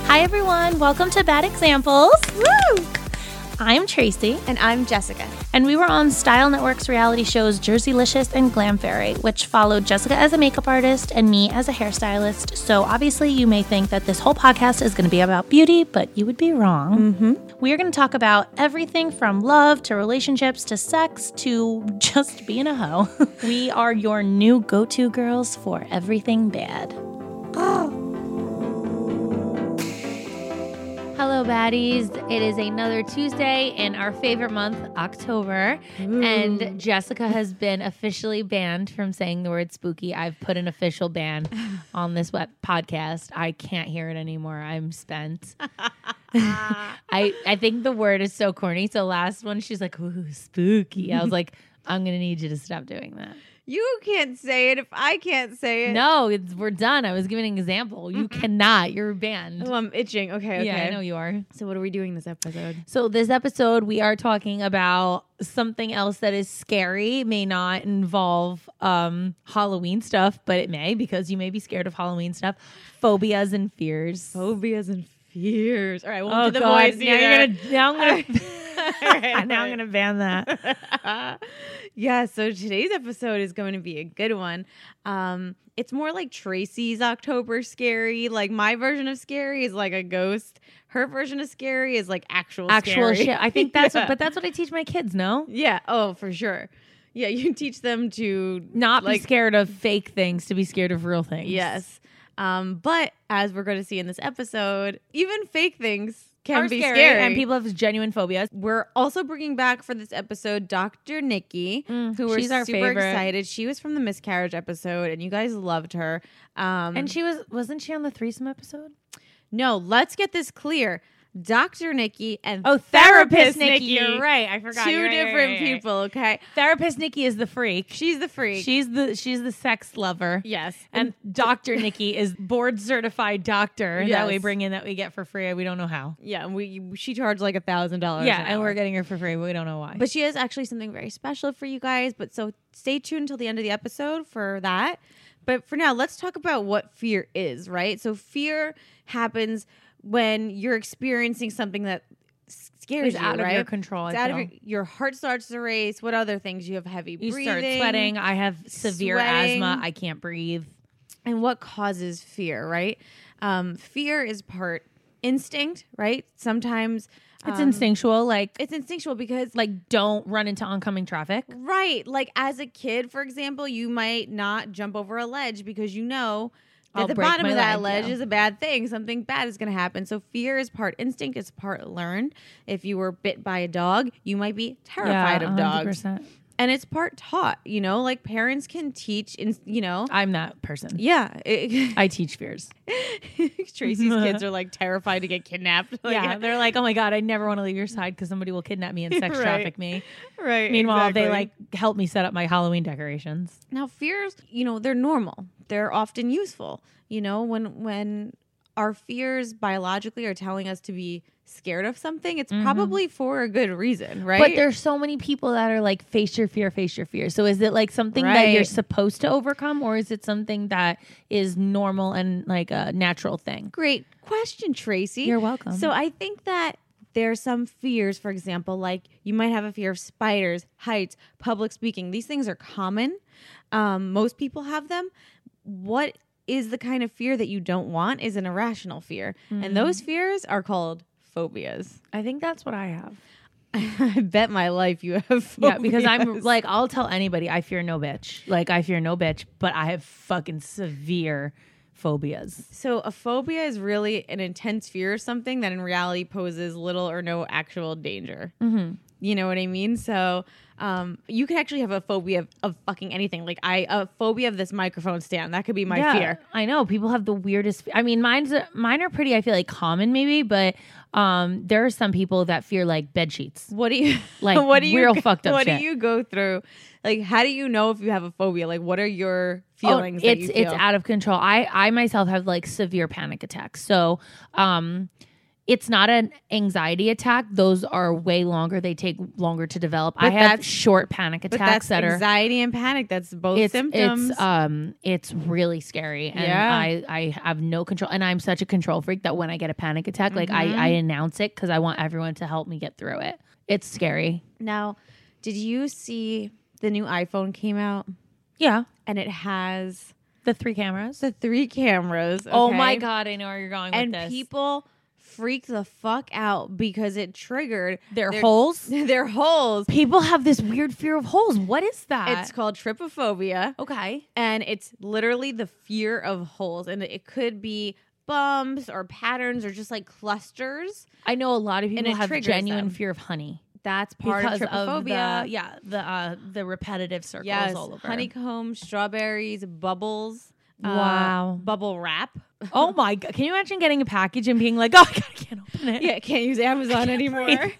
Hi, everyone. Welcome to Bad Examples. Woo! I'm Tracy. And I'm Jessica. And we were on Style Network's reality shows Jerseylicious and Glam Fairy, which followed Jessica as a makeup artist and me as a hairstylist. So obviously you may think that this whole podcast is going to be about beauty, but you would be wrong. Mm-hmm. We are going to talk about everything from love to relationships to sex to just being a hoe. We are your new go-to girls for everything bad. Hello, baddies. It is another Tuesday in our favorite month, October. Ooh. And Jessica has been officially banned from saying the word spooky. I've put an official ban on this podcast. I can't hear it anymore. I'm spent. I think the word is so corny. So last one, she's like, ooh, spooky. I was like, I'm going to need you to stop doing that. You can't say it if I can't say it. No, we're done. I was giving an example. You cannot. You're banned. Oh, I'm itching. Okay. Yeah, I know you are. So what are we doing this episode? So this episode, we are talking about something else that is scary. It may not involve Halloween stuff, but it may, because you may be scared of Halloween stuff. Phobias and fears. Phobias and fears. All right, we'll do the God. voice here. Now I'm gonna ban that. Yeah, so today's episode is going to be a good one. It's more like Tracy's October scary. Like my version of scary is like a ghost. Her version of scary is like actual scary. Shit. I think that's but that's what I teach my kids, no? Yeah. Oh, for sure. Yeah, you teach them to not be scared of fake things, to be scared of real things. Yes. But as we're going to see in this episode, even fake things can be scary. And people have genuine phobias. We're also bringing back for this episode Dr. Nikki, who we're she's our super favorite. excited. She was from the miscarriage episode, and you guys loved her. And she wasn't she on the threesome episode? No, let's get this clear. Dr. Nikki and Therapist Nikki. You're right. I forgot. Two different people, okay? Therapist Nikki is the freak. She's the freak. She's the sex lover. Yes. And Dr. Nikki is board certified doctor Yes. that we bring in, that we get for free. We don't know how. Yeah, and she charged like $1,000. Yeah, and we're getting her for free, but we don't know why. But she has actually something very special for you guys. But so stay tuned until the end of the episode for that. But for now, let's talk about what fear is, right? So fear happens when you're experiencing something that scares you, out right? of your control. It's out of your heart starts to race. What other things? You have heavy breathing. You start sweating. I have severe asthma. I can't breathe. And what causes fear, right? Fear is part instinct, right? Sometimes It's instinctual. Like, it's instinctual because don't run into oncoming traffic. right. Like as a kid, for example, you might not jump over a ledge because you know at the bottom of that ledge is a bad thing. Something bad is going to happen. So fear is part instinct. It's part learned. If you were bit by a dog, you might be terrified of dogs. And it's part taught, like parents can teach, I'm that person. Yeah. I teach fears. Tracy's kids are like terrified to get kidnapped. Yeah. They're like, oh my God, I never want to leave your side because somebody will kidnap me and sex traffic me. Right. Meanwhile, exactly. they help me set up my Halloween decorations. Now fears, they're normal. They're often useful. When our fears biologically are telling us to be scared of something, it's probably for a good reason, right? But there's so many people that are like, face your fear, face your fear. So is it like something that you're supposed to overcome, or is it something that is normal and like a natural thing? Great question, Tracy. You're welcome. So I think that there's some fears, for example, like you might have a fear of spiders, heights, public speaking. These things are common. Most people have them. What is the kind of fear that you don't want is an irrational fear. And those fears are called phobias. I think that's what I have. I bet my life you have phobias. Yeah, because I'm like, I'll tell anybody I fear no bitch. Like, I fear no bitch, but I have fucking severe phobias. So a phobia is really an intense fear of something that in reality poses little or no actual danger. Mm-hmm. You know what I mean? So you could actually have a phobia of fucking anything. Like a phobia of this microphone stand. That could be my fear. I know. People have the weirdest. I mean, mine are pretty, I feel like, common maybe, but there are some people that fear like bed sheets. What do you like? What do you real fucked up What shit. do you go through? Like, how do you know if you have a phobia? Like, what are your feelings? That you feel? It's out of control. I myself have like severe panic attacks. So It's not an anxiety attack. Those are way longer. They take longer to develop. I have short panic attacks that are anxiety and panic. That's both symptoms. It's really scary. And I have no control. And I'm such a control freak that when I get a panic attack, like I announce it because I want everyone to help me get through it. It's scary. Now, did you see the new iPhone came out? Yeah. And it has the 3 cameras. Okay? Oh my God, I know where you're going with this. And people freaked the fuck out because it triggered their holes. Their holes. People have this weird fear of holes. What is that? It's called trypophobia. Okay. And it's literally the fear of holes. And it could be bumps or patterns or just like clusters. I know a lot of people have genuine fear of honey. That's part of trypophobia. The repetitive circles all over. Honeycomb, strawberries, bubbles. Wow. Bubble wrap. Oh my God. Can you imagine getting a package and being like, oh, I can't open it? Yeah, can't use Amazon anymore.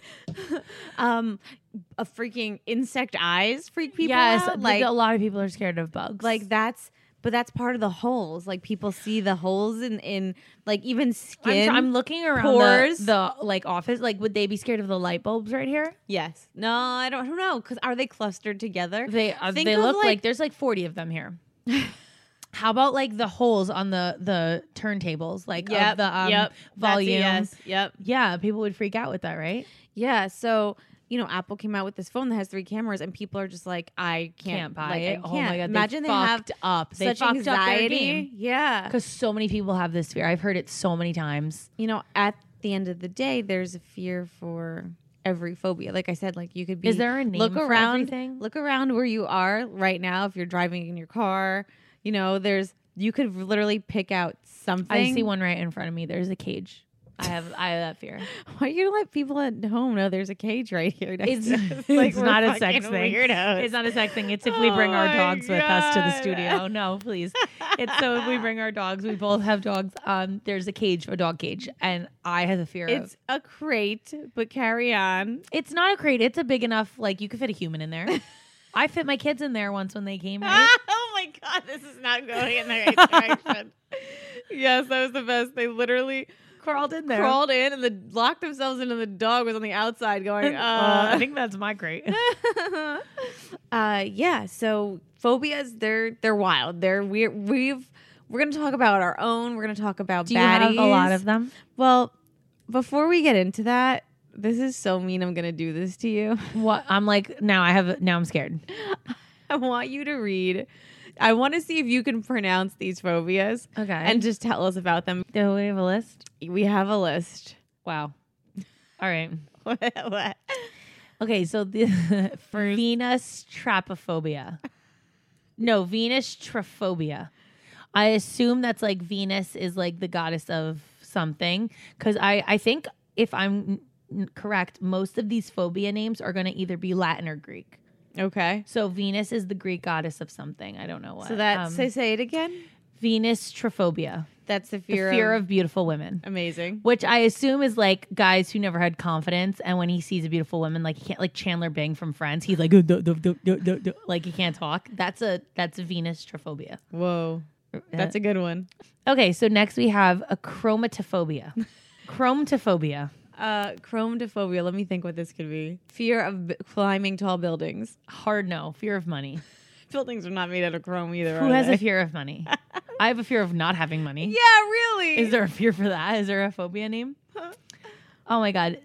A freaking insect eyes freak people out. Like a lot of people are scared of bugs. Like that's part of the holes. Like people see the holes in like even skin. I'm looking around pores. The like office. Like would they be scared of the light bulbs right here? Yes. No, I don't know. Because are they clustered together? They look like there's like 40 of them here. How about like the holes on the turntables, like of the volume? Yeah, people would freak out with that, right? Yeah. So Apple came out with this phone that has 3 cameras, and people are just like, I can't buy it. Oh my God! Imagine they have such anxiety. Up their game. Yeah, because so many people have this fear. I've heard it so many times. At the end of the day, there's a fear for every phobia. Like I said, like you could be. Is there a name for everything? Look around where you are right now. If you're driving in your car. You could literally pick out something. I see one right in front of me. There's a cage. I have that fear. Why are you gonna let people at home know there's a cage right here? It's not a sex thing. Weirdos. It's not a sex thing. It's if we bring our dogs with us to the studio. No, please. It's so if we bring our dogs. We both have dogs. There's a dog cage, and I have a fear. It's a crate, but carry on. It's not a crate. It's a big enough. Like you could fit a human in there. I fit my kids in there once when they came. Right? Oh my God, this is not going in the right direction. Yes, that was the best. They literally crawled in and locked themselves in, and the dog was on the outside going, I think that's my crate. Yeah, so phobias, they're wild. We're going to talk about our own. We're going to talk about baddies. Do you have a lot of them? Well, before we get into that, this is so mean. I'm going to do this to you. What? I'm like, now I'm scared. I want you to read. I want to see if you can pronounce these phobias. Okay. And just tell us about them. Do we have a list? We have a list. Wow. All right. What? Okay, so the Venus trypophobia. No, Venus trypophobia. I assume that's like Venus is like the goddess of something. Because I think if I'm correct, most of these phobia names are going to either be Latin or Greek. Okay. So Venus is the Greek goddess of something. I don't know what. So that's say it again. Venus trypophobia. That's the fear of beautiful women. Amazing. Which I assume is like guys who never had confidence, and when he sees a beautiful woman, like he can't, like Chandler Bing from Friends, he's like like he can't talk. That's a Venus trypophobia. Whoa. That's a good one. Okay, so next we have a chromatophobia. Chromatophobia. Chromatophobia. Let me think what this could be. Fear of climbing tall buildings. Hard no. Fear of money. Buildings are not made out of chrome either. Who has a fear of money? I have a fear of not having money. Yeah, really. Is there a fear for that? Is there a phobia name? Oh my God.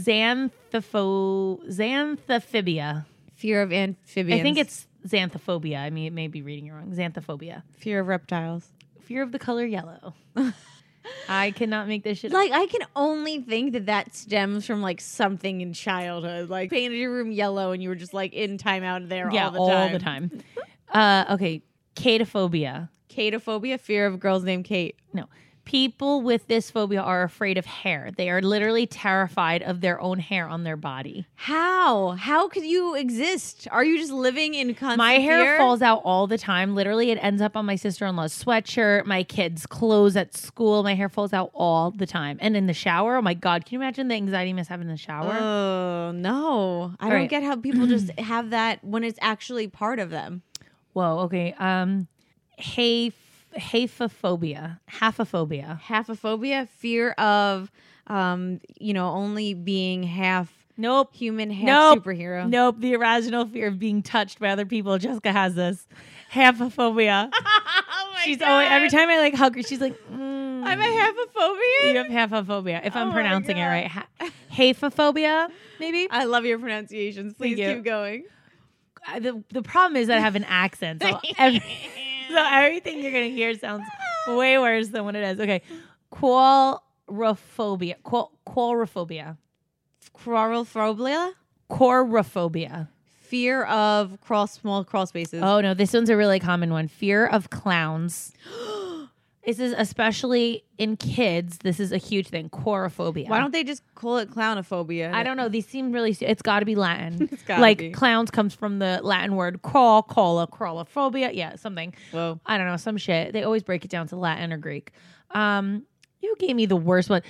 Xanthophobia. Fear of amphibians. I think it's xanthophobia. I mean, it may be reading it wrong. Xanthophobia. Fear of reptiles. Fear of the color yellow. I cannot make this shit up. Like, I can only think that stems from, like, something in childhood. Like, painted your room yellow and you were just, like, in timeout there all the time. Okay. Catophobia. Catophobia, fear of girls named Kate. No. People with this phobia are afraid of hair. They are literally terrified of their own hair on their body. How? How could you exist? Are you just living in constant My hair fear? falls out all the time. Literally, it ends up on my sister-in-law's sweatshirt, my kids' clothes at school. My hair falls out all the time. And in the shower, oh my God, can you imagine the anxiety you must have in the shower? Oh, no. I don't get how people just have that when it's actually part of them. Whoa, okay. Haphophobia. Haphophobia, fear of, only being half human, half superhero. Nope. The irrational fear of being touched by other people. Jessica has this. Haphophobia. She's God. always, every time I like hug her, she's like, I'm a haphophobia. You have haphophobia. If I'm pronouncing it right. Haphophobia, maybe? I love your pronunciations. Please keep going. The problem is that I have an accent. So, everything you're going to hear sounds way worse than what it is. Okay. Quorophobia. Quorophobia. Quorophobia. Fear of small crawl spaces. Oh, no. This one's a really common one. Fear of clowns. This is especially in kids. This is a huge thing. Quorophobia. Why don't they just call it clownophobia? I don't know. These seem really... It's got to be Latin. It's gotta be. Clowns comes from the Latin word crawlophobia. Yeah, something. Whoa. I don't know. Some shit. They always break it down to Latin or Greek. You gave me the worst one.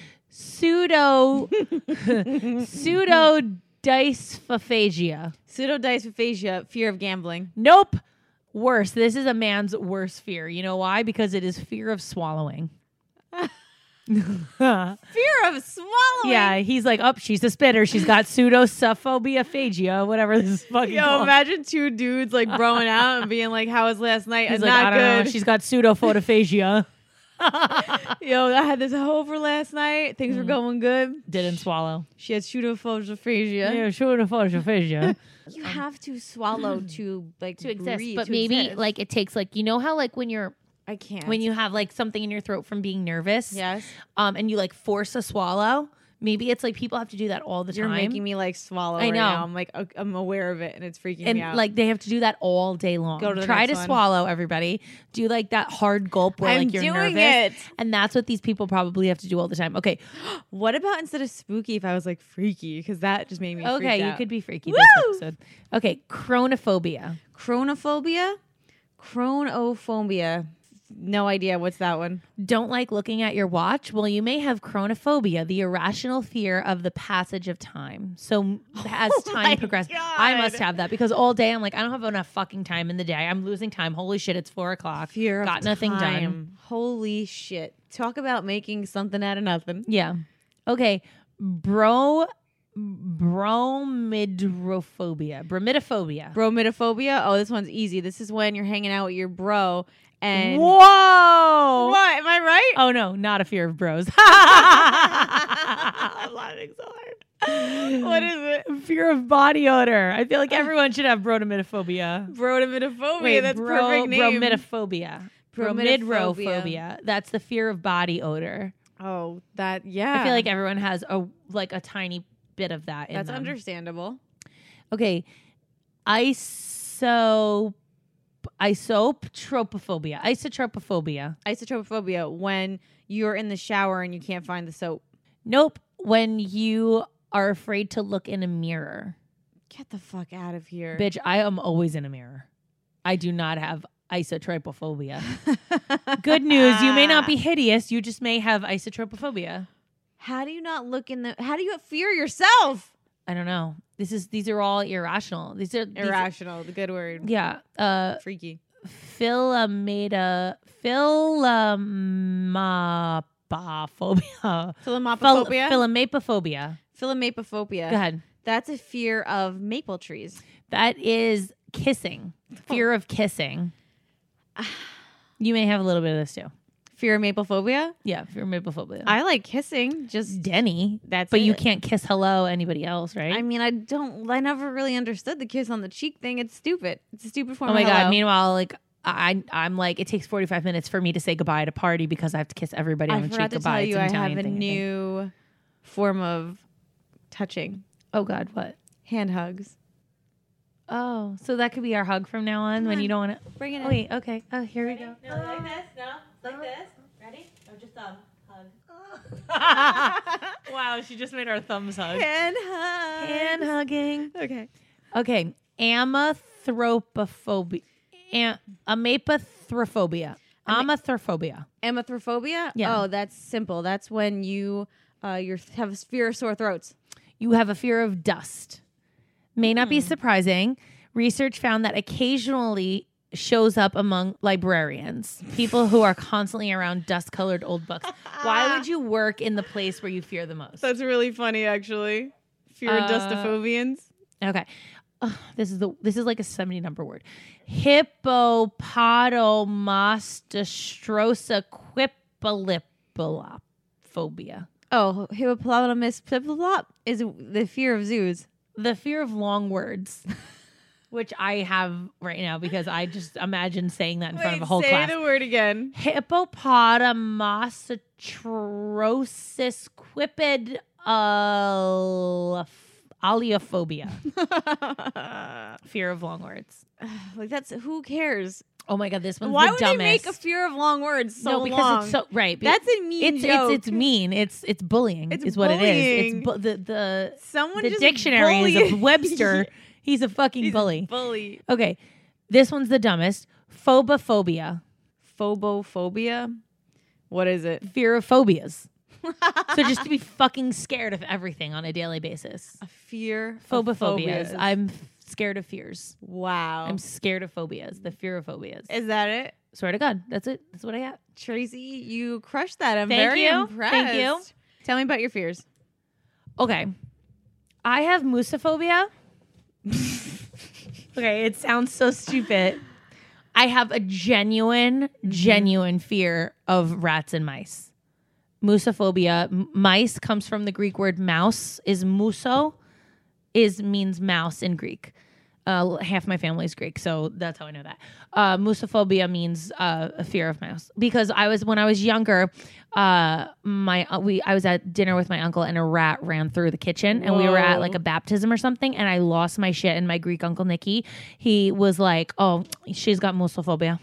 Pseudodysophagia. Pseudodysophagia, fear of gambling. Nope. Worse. This is a man's worst fear. You know why? Because it is fear swallowing. Fear of swallowing? Yeah, he's like, she's a spitter. She's got pseudosophobiaphagia, whatever this is fucking called. Imagine two dudes like broing out and being like, how was last night? He's like, not I don't good. know. She's got pseudophodophagia. I had this over last night. Things were going good. Didn't swallow. She had pseudophodophagia. Yeah, pseudophodophagia. You have to swallow to exist, breathe, but to maybe exist. it takes how when you're I can't when you have something in your throat from being nervous. Yes. And you force a swallow. Maybe it's people have to do that all the time. You're making me swallow. I know. Right now. I'm I'm aware of it and it's freaking me out. And they have to do that all day long. Go to the Try next to one. Swallow, everybody. Do that hard gulp where I'm you're doing nervous. it. And that's what these people probably have to do all the time. Okay. What about instead of spooky if I was freaky? Because that just made me freaked Okay, you out. could be freaky Woo! this episode. Okay, chronophobia. Chronophobia? Chronophobia. No idea. What's that one? Don't like looking at your watch? Well, you may have chronophobia, the irrational fear of the passage of time. So as time progresses, I must have that because all day I'm like, I don't have enough fucking time in the day. I'm losing time. Holy shit, it's 4:00. Fear of Got nothing time. done. Holy shit. Talk about making something out of nothing. Yeah. Okay. Bromidophobia. Bromidophobia? Oh, this one's easy. This is when you're hanging out with your bro and... Whoa! What? Am I right? Oh, no. Not a fear of bros. I'm laughing so hard. What is it? Fear of body odor. I feel like everyone should have bromidophobia. Bromidophobia. That's perfect name. Bromidophobia. Bromidrophobia. That's the fear of body odor. Oh, that, yeah. I feel like everyone has a tiny bit of that in That's them. understandable. Okay. Isotropophobia. Isotropophobia, when you're in the shower and you can't find the soap. Nope. When you are afraid to look in a mirror. Get the fuck out of here. Bitch, I am always in a mirror. I do not have isotropophobia. Good news. You may not be hideous. You just may have isotropophobia. How do you not look how do you fear yourself? I don't know. These are all irrational. These are irrational, the good word. Yeah. Freaky. Philomapophobia. Philomapophobia. Go ahead. That's a fear of maple trees. That is kissing. Fear of kissing. You may have a little bit of this too. Fear of maplephobia? Yeah, fear of maplephobia. I like kissing. Just Denny. But you can't kiss hello anybody else, right? I mean, I never really understood the kiss on the cheek thing. It's stupid. It's a stupid form of hello. Oh my God. Meanwhile, I'm like, it takes 45 minutes for me to say goodbye at a party because I have to kiss everybody on the cheek goodbye. I forgot to tell you, I have a new form of touching. Oh God, what? Hand hugs. Oh, so that could be our hug from now on when you don't want to. Bring it in. Wait, okay. Oh, here we go. No, like this. No, like this. Ready? Or just hug. Wow, she just made our thumbs hug. Hand hug. Hand hugging. Okay. Amathropophobia. Amathrophobia. Amathrophobia? Yeah. Oh, that's simple. That's when you have a fear of sore throats. You have a fear of dust. May not be surprising. Research found that occasionally shows up among librarians, people who are constantly around dust-colored old books. Why would you work in the place where you fear the most? That's really funny, actually. Fear dustophobians. Okay. This is like a 70 number word. Hippopotamomastrosaquippalippalophobia. Oh, hippopotamus is the fear of zoos. The fear of long words, which I have right now because I just imagine saying that in front of a whole class. Say the word again. Hippopotamosatrosaquipedaliophobia. Fear of long words. Like that's who cares? Oh my God, this one's Why the would dumbest. They make a fear of long words so no, because long? it's so right. That's a mean joke. It's mean. It's bullying. It's what bullying. It is. It's Someone the just dictionary bullied. is of Webster. He's a fucking bully. Bully. Okay, this one's the dumbest. Phobophobia. Phobophobia. What is it? Fear of phobias. So just to be fucking scared of everything on a daily basis. A fear. Phobophobias. I'm scared of fears. Wow. I'm scared of phobias. The fear of phobias. Is that it? Swear to God. That's it. That's what I got. Tracy, you crushed that. I'm Thank very you. impressed. Thank you. Tell me about your fears. Okay. I have musophobia. Okay, it sounds so stupid. I have a genuine fear of rats and mice. Musophobia. Mice comes from the Greek word mouse. Is muso means mouse in Greek. Half my family is Greek, so that's how I know that. Musophobia means a fear of mouse. Because when I was younger, I was at dinner with my uncle and a rat ran through the kitchen. And we were at like a baptism or something, and I lost my shit. And my Greek uncle Nicky, he was like, "Oh, she's got musophobia."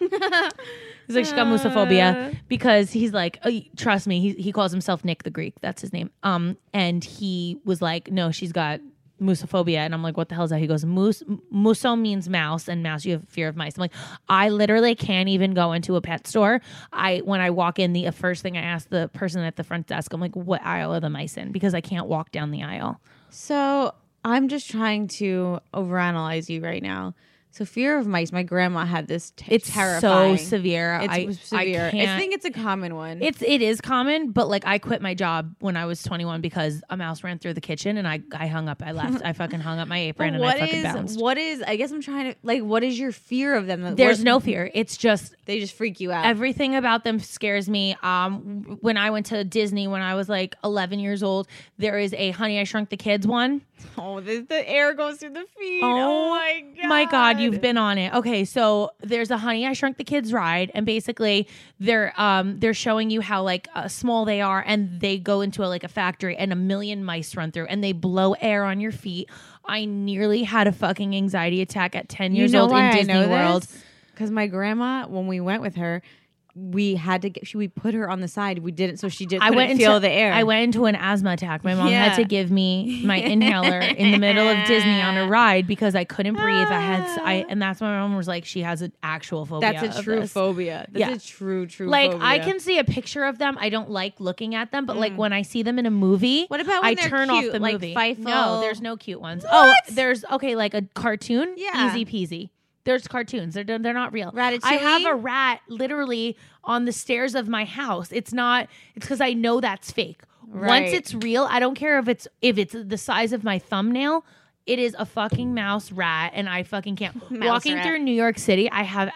He's like, she got musophobia because he's like, oh, trust me, he calls himself Nick the Greek. That's his name. And he was like, no, she's got musophobia. And I'm like, what the hell is that? He goes, muso means mouse, and mouse, you have fear of mice. I'm like, I literally can't even go into a pet store. When I walk in, the first thing I ask the person at the front desk, I'm like, what aisle are the mice in? Because I can't walk down the aisle. So I'm just trying to overanalyze you right now. So fear of mice, my grandma had this it's terrifying. So severe. It's severe. I think it's a common one. It is common, but like I quit my job when I was 21 because a mouse ran through the kitchen and I hung up. I left. I fucking hung up my apron and I fucking bounced. I guess I'm trying to, like, what is your fear of them? There's no fear. It's just. They just freak you out. Everything about them scares me. When I went to Disney when I was like 11 years old, there is a Honey, I Shrunk the Kids one. Oh, the air goes through the feet. Oh my God. My God, you've been on it. Okay, so there's a Honey, I Shrunk the Kids ride, and basically they're showing you how like small they are, and they go into a factory, and a million mice run through, and they blow air on your feet. I nearly had a fucking anxiety attack at 10 years old in Disney World. Because my grandma, when we went with her, we had to we put her on the side. We didn't, so she couldn't feel the air. I went into an asthma attack. My mom had to give me my inhaler in the middle of Disney on a ride because I couldn't breathe. And that's why my mom was like, she has an actual phobia. That's a true phobia. That's a true like, phobia. I can see a picture of them. I don't like looking at them, but like when I see them in a movie, what about when I they're turn cute, off the like movie. Feifel? No, there's no cute ones. What? Oh, there's like a cartoon. Yeah, easy peasy. There's cartoons. They're not real. Ratatouille? I have a rat literally on the stairs of my house. It's because I know that's fake. Right. Once it's real, I don't care if it's the size of my thumbnail. It is a fucking mouse rat, and I fucking can't. Walking through New York City, I have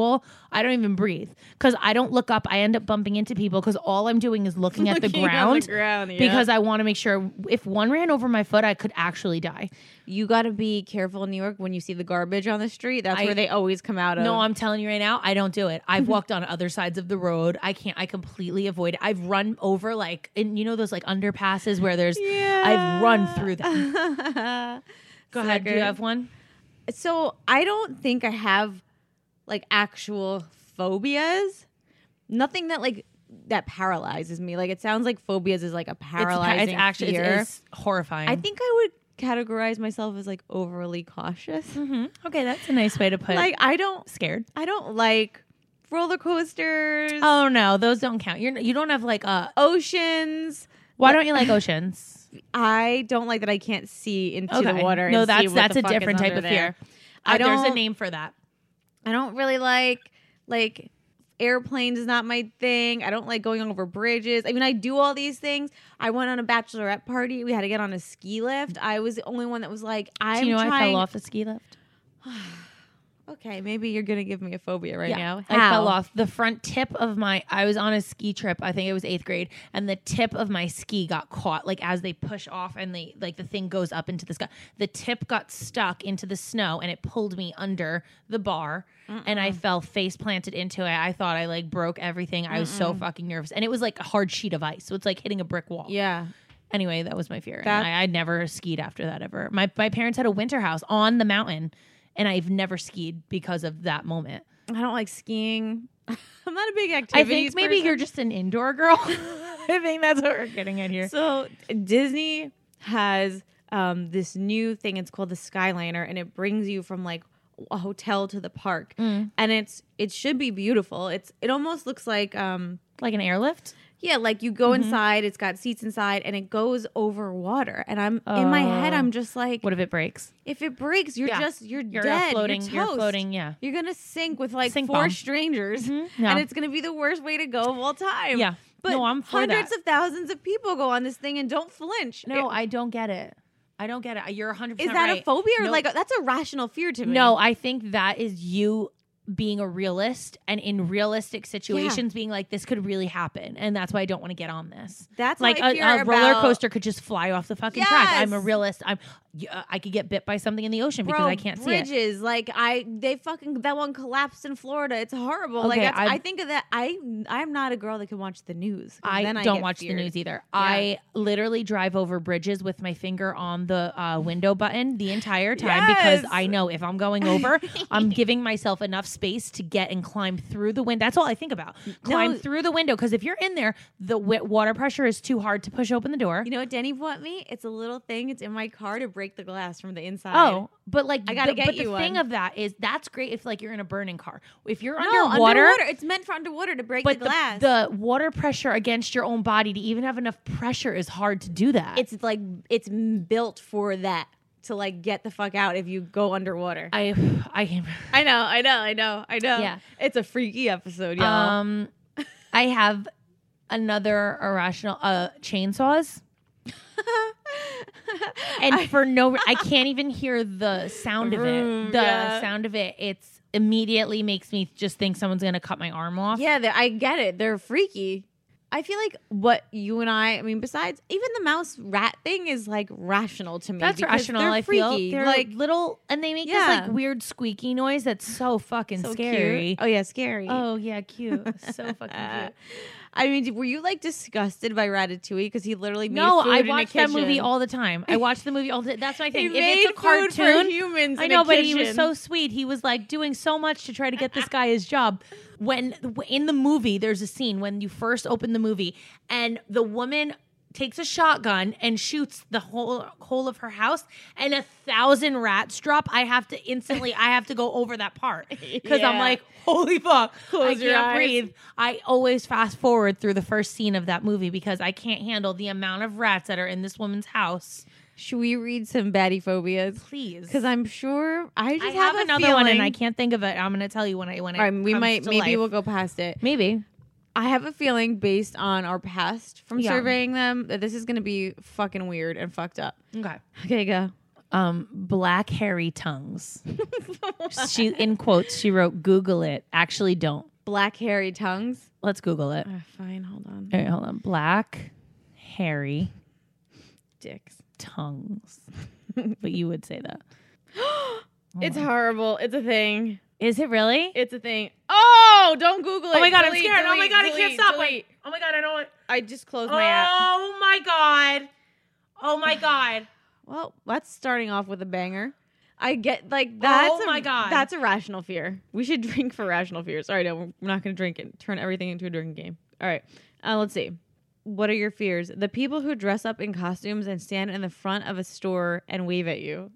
I don't even breathe because I don't look up. I end up bumping into people because all I'm doing is looking at the ground. Because I want to make sure if one ran over my foot, I could actually die. You got to be careful in New York when you see the garbage on the street. That's where they always come out of. No, I'm telling you right now, I don't do it. I've walked on other sides of the road. I completely avoid it. I've run over those like underpasses where there's. Yeah. I've run through them. Go ahead. Do you have one? So I don't think I have like actual phobias. Nothing that paralyzes me. Like it sounds like phobias is like a paralyzing fear. It's horrifying. I think I would categorize myself as like overly cautious. Mm-hmm. Okay, that's a nice way to put. Like I don't like roller coasters. Oh no, those don't count. You don't have like oceans. Why don't you like oceans? I don't like that I can't see into the water. No, that's a different type of fear. There's a name for that. I don't really like airplanes is not my thing. I don't like going over bridges. I mean, I do all these things. I went on a bachelorette party. We had to get on a ski lift. I was the only one that was like, I fell off a ski lift? Okay, maybe you're gonna give me a phobia right now. How? I fell off the front tip of I was on a ski trip. I think it was 8th grade, and the tip of my ski got caught. Like as they push off, and the thing goes up into the sky. The tip got stuck into the snow, and it pulled me under the bar, and I fell face planted into it. I thought I broke everything. I was so fucking nervous, and it was like a hard sheet of ice, so it's like hitting a brick wall. Yeah. Anyway, that was my fear. I'd never skied after that ever. My parents had a winter house on the mountain. And I've never skied because of that moment. I don't like skiing. I'm not a big activity. I think maybe you're just an indoor girl. I think that's what we're getting at here. So Disney has this new thing. It's called the Skyliner, and it brings you from a hotel to the park, and it should be beautiful. It almost looks like an airlift. Yeah, you go inside, it's got seats inside, and it goes over water. And in my head, I'm just like, what if it breaks? If it breaks, you're dead. Floating, you're floating, yeah. You're going to sink with 4 strangers, and it's going to be the worst way to go of all time. Yeah. But no, I'm for hundreds of thousands of people go on this thing and don't flinch. No, I don't get it. You're 100% right. Is that a phobia or that's a rational fear to me? No, I think that is you being a realist and in realistic situations being like, this could really happen, and that's why I don't want to get on this. That's like a roller coaster could just fly off the fucking track. I'm a realist. I could get bit by something in the ocean because I can't see it. Bridges, that one collapsed in Florida. It's horrible. Okay, I think of that. I'm not a girl that can watch the news. I don't watch the news either. Yeah. I literally drive over bridges with my finger on the window button the entire time because I know if I'm going over, I'm giving myself enough space to get and climb through the window. That's all I think about. Climb through the window, because if you're in there, the water pressure is too hard to push open the door. You know what Denny bought me? It's a little thing. It's in my car to break the glass from the inside. Oh, but I gotta get you one. The thing of that is that's great if you're in a burning car. If you're underwater, it's meant for underwater to break the glass. The water pressure against your own body to even have enough pressure is hard to do that. It's built for that. To get the fuck out if you go underwater. I know. Yeah. It's a freaky episode, y'all. I have another irrational chainsaws. And I can't even hear the sound of it. Sound of it, it's immediately makes me just think someone's going to cut my arm off. Yeah, I get it. They're freaky. I feel like what you and I mean, besides even the mouse rat thing is rational to me. That's rational. I feel they're little, and they make this weird squeaky noise that's so fucking scary. Cute. Oh yeah, scary. Oh yeah, cute. So fucking cute. I mean, were you disgusted by Ratatouille because he literally made food I watch that movie all the time. I watch the movie all the time. That's my thing. If it's a cartoon, for humans. I know, but he was so sweet. He was doing so much to try to get this guy his job. When in the movie, there's a scene when you first open the movie, and the woman takes a shotgun and shoots the whole of her house, and 1,000 rats drop. I have to go over that part because I'm like, holy fuck, I can't breathe. I always fast forward through the first scene of that movie because I can't handle the amount of rats that are in this woman's house. Should we read some baddie phobias? Please. Because I'm sure I have another feeling. one and I can't think of it. I'm going to tell you when it All right, maybe we'll go past it. Maybe. I have a feeling based on our past from surveying them that this is going to be fucking weird and fucked up. Okay, go. Black hairy tongues. She in quotes, she wrote, Google it. Actually, don't. Black hairy tongues? Let's Google it. Fine, hold on. All right, hold on. Black hairy dicks. Tongues. But you would say that. It's horrible. It's a thing. Is it really? It's a thing. Oh, don't Google it. Oh my God, I'm scared. Oh my God, I can't stop. Wait. Oh my God, I don't want. I just closed my app. Oh my God. Oh my God. Well, that's starting off with a banger. I get that's oh my God. That's a rational fear. We should drink for rational fears. All right, no, we're not going to drink it. Turn everything into a drinking game. All right. Let's see. What are your fears? The people who dress up in costumes and stand in the front of a store and wave at you.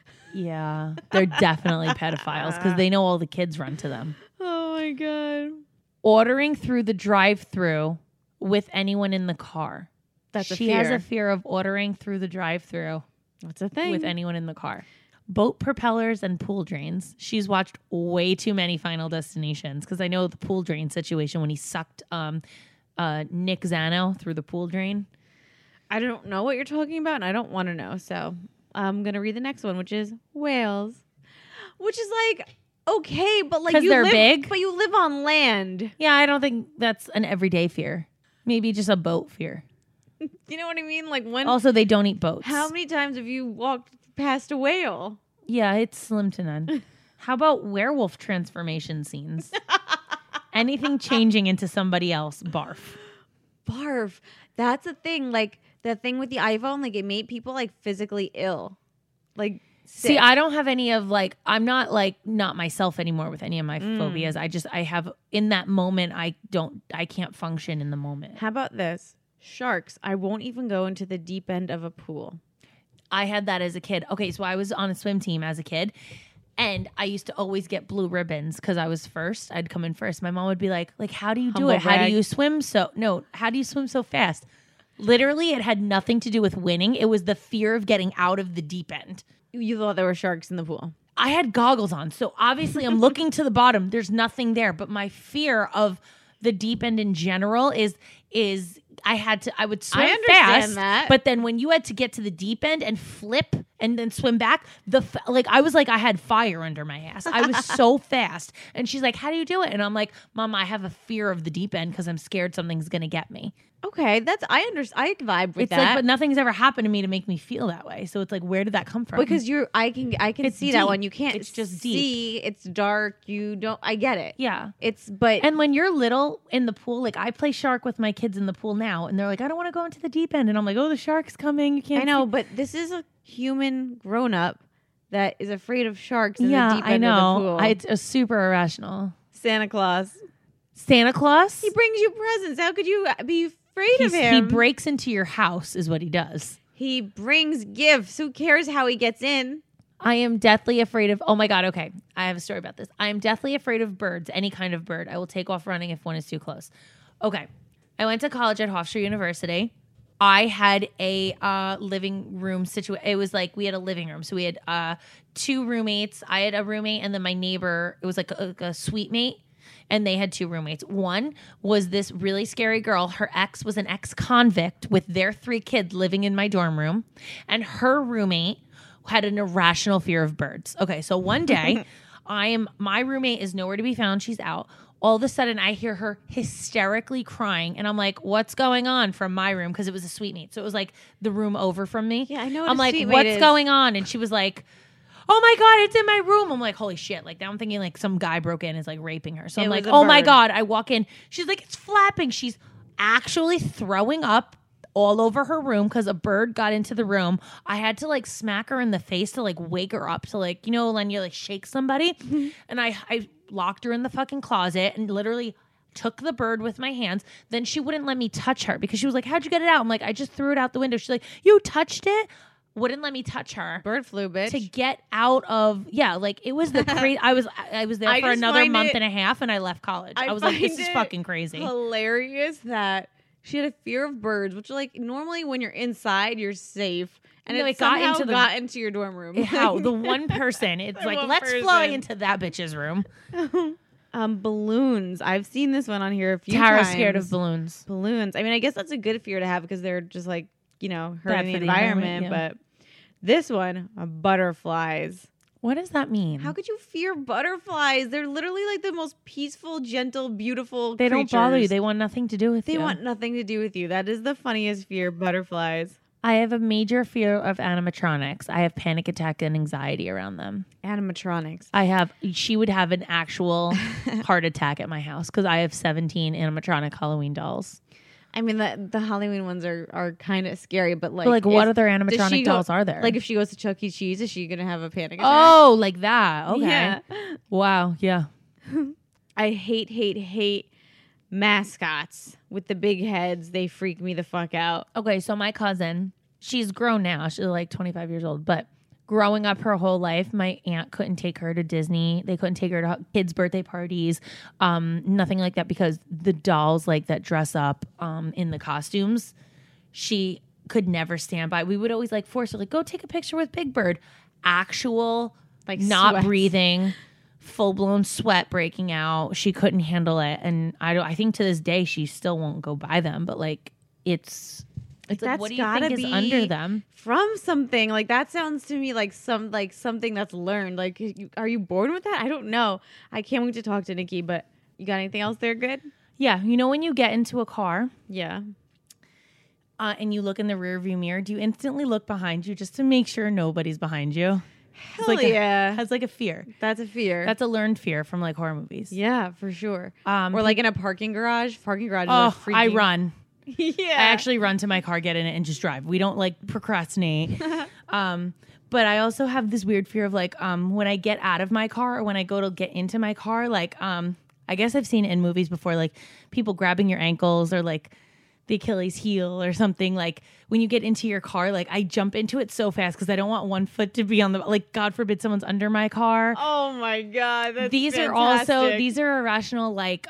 Yeah, they're definitely pedophiles because they know all the kids run to them. Oh my God. Ordering through the drive-thru with anyone in the car. That's a fear. She has a fear of ordering through the drive-thru. That's a thing. With anyone in the car. boat propellers and pool drains. She's watched way too many Final Destinations because I know the pool drain situation when he sucked Nick Zano through the pool drain. I don't know what you're talking about, and I don't want to know. So I'm going to read the next one, which is whales. Which is like, okay, but like because they're big. But you live on land. Yeah, I don't think that's an everyday fear. Maybe just a boat fear. You know what I mean? Like when. Also, they don't eat boats. How many times have you walked past a whale? Yeah, it's slim to none. How about werewolf transformation scenes? Anything changing into somebody else. Barf. Barf. That's a thing. Like the thing with the iPhone, like it made people like physically ill. Like sick. See, I don't have any of like, I'm not like not myself anymore with any of my phobias. I have in that moment, I can't function in the moment. How about this? Sharks. I won't even go into the deep end of a pool. I had that as a kid. Okay, so I was on a swim team as a kid, and I used to always get blue ribbons because I was first. I'd come in first. My mom would be like, how do you do it? How do you swim how do you swim so fast? Literally, it had nothing to do with winning. It was the fear of getting out of the deep end. You thought there were sharks in the pool. I had goggles on, so obviously I'm looking to the bottom. There's nothing there, but my fear of the deep end in general is I would swim fast, but then when you had to get to the deep end and flip and then swim back, I was like I had fire under my ass. I was so fast. And she's like, how do you do it? And I'm like, Mom, I have a fear of the deep end because I'm scared something's going to get me. Okay, I vibe with that. It's like, but nothing's ever happened to me to make me feel that way. So it's like, where did that come from? Because I can it's see deep. that one. You can't. It's just see. Deep. It's dark. You don't. I get it. Yeah. And when you're little in the pool, like I play shark with my kids in the pool now, and they're like, I don't want to go into the deep end, and I'm like, oh, the shark's coming. You can't. I know, but this is a human grown up that is afraid of sharks in the deep end of the pool. It's a super irrational. Santa Claus. He brings you presents. How could you be afraid of him? He breaks into your house is what he does. He brings gifts. Who cares how he gets in? I am deathly afraid of, oh my God, okay. I have a story about this. I am deathly afraid of birds, any kind of bird. I will take off running if one is too close. Okay. I went to college at Hofstra University. I had a living room situation. It was like we had a living room. So we had 2 roommates. I had a roommate and then my neighbor, it was like a suite mate. And they had 2 roommates. One was this really scary girl. Her ex was an ex-convict with their 3 kids living in my dorm room. And her roommate had an irrational fear of birds. Okay, so one day, my roommate is nowhere to be found. She's out. All of a sudden, I hear her hysterically crying. And I'm like, what's going on from my room? Because it was a suite mate. So it was like the room over from me. Yeah, I know what I'm like, what's going on? And she was like, oh my God, it's in my room. I'm like, holy shit. Like now I'm thinking like some guy broke in and is like raping her. So I'm like, oh my God. I walk in. She's like, it's flapping. She's actually throwing up all over her room because a bird got into the room. I had to like smack her in the face to like wake her up to like, when you like shake somebody. And I locked her in the fucking closet and literally took the bird with my hands. Then she wouldn't let me touch her because she was like, how'd you get it out? I'm like, I just threw it out the window. She's like, you touched it? Wouldn't let me touch her. Bird flu, bitch. To get out of, like it was the crazy. I was there for another month and a half and I left college. I was like, this is fucking crazy. Hilarious that she had a fear of birds, which like normally when you're inside, you're safe. And it got into your dorm room. How? The one person. It's like, let's fly into that bitch's room. Balloons. I've seen this one on here a few times. Tara's scared of balloons. Balloons. I mean, I guess that's a good fear to have because they're just like, hurting the environment. But this one, butterflies. What does that mean? How could you fear butterflies? They're literally like the most peaceful, gentle, beautiful creatures. They don't bother you. They want nothing to do with you. They want nothing to do with you. That is the funniest fear, butterflies. I have a major fear of animatronics. I have panic attack and anxiety around them. Animatronics. She would have an actual heart attack at my house because I have 17 animatronic Halloween dolls. I mean, the Halloween ones are kind of scary, but like what other animatronic dolls are there? Like if she goes to Chuck E. Cheese, is she going to have a panic attack? Oh, like that. Okay. Yeah. Wow. Yeah. I hate mascots with the big heads. They freak me the fuck out. Okay, so my cousin, she's grown now. She's like 25 years old, but growing up her whole life, my aunt couldn't take her to Disney. They couldn't take her to kids' birthday parties, nothing like that, because the dolls like that dress up in the costumes, she could never stand by. We would always like force her, like, go take a picture with Big Bird. actual not breathing, full-blown sweat breaking out. She couldn't handle it. And I think to this day she still won't go buy them. But like it's like, what do you think is under them? From something. Like that sounds to me like something that's learned. Like are you born with that? I don't know. I can't wait to talk to Nikki, but you got anything else there good? Yeah. You know when you get into a car? Yeah. And you look in the rearview mirror, do you instantly look behind you just to make sure nobody's behind you? Hell yeah. Has like a fear. That's a fear. That's a learned fear from like horror movies. Yeah, for sure. Or like in a parking garage. Parking garages are freaking. I run. Yeah. I actually run to my car, get in it, and just drive. We don't like procrastinate. But I also have this weird fear of like when I get out of my car or when I go to get into my car, like I guess I've seen it in movies before, like people grabbing your ankles or like the Achilles heel or something. Like when you get into your car, like I jump into it so fast because I don't want one foot to be on the, like God forbid someone's under my car. Oh my God. That's these fantastic. are irrational, like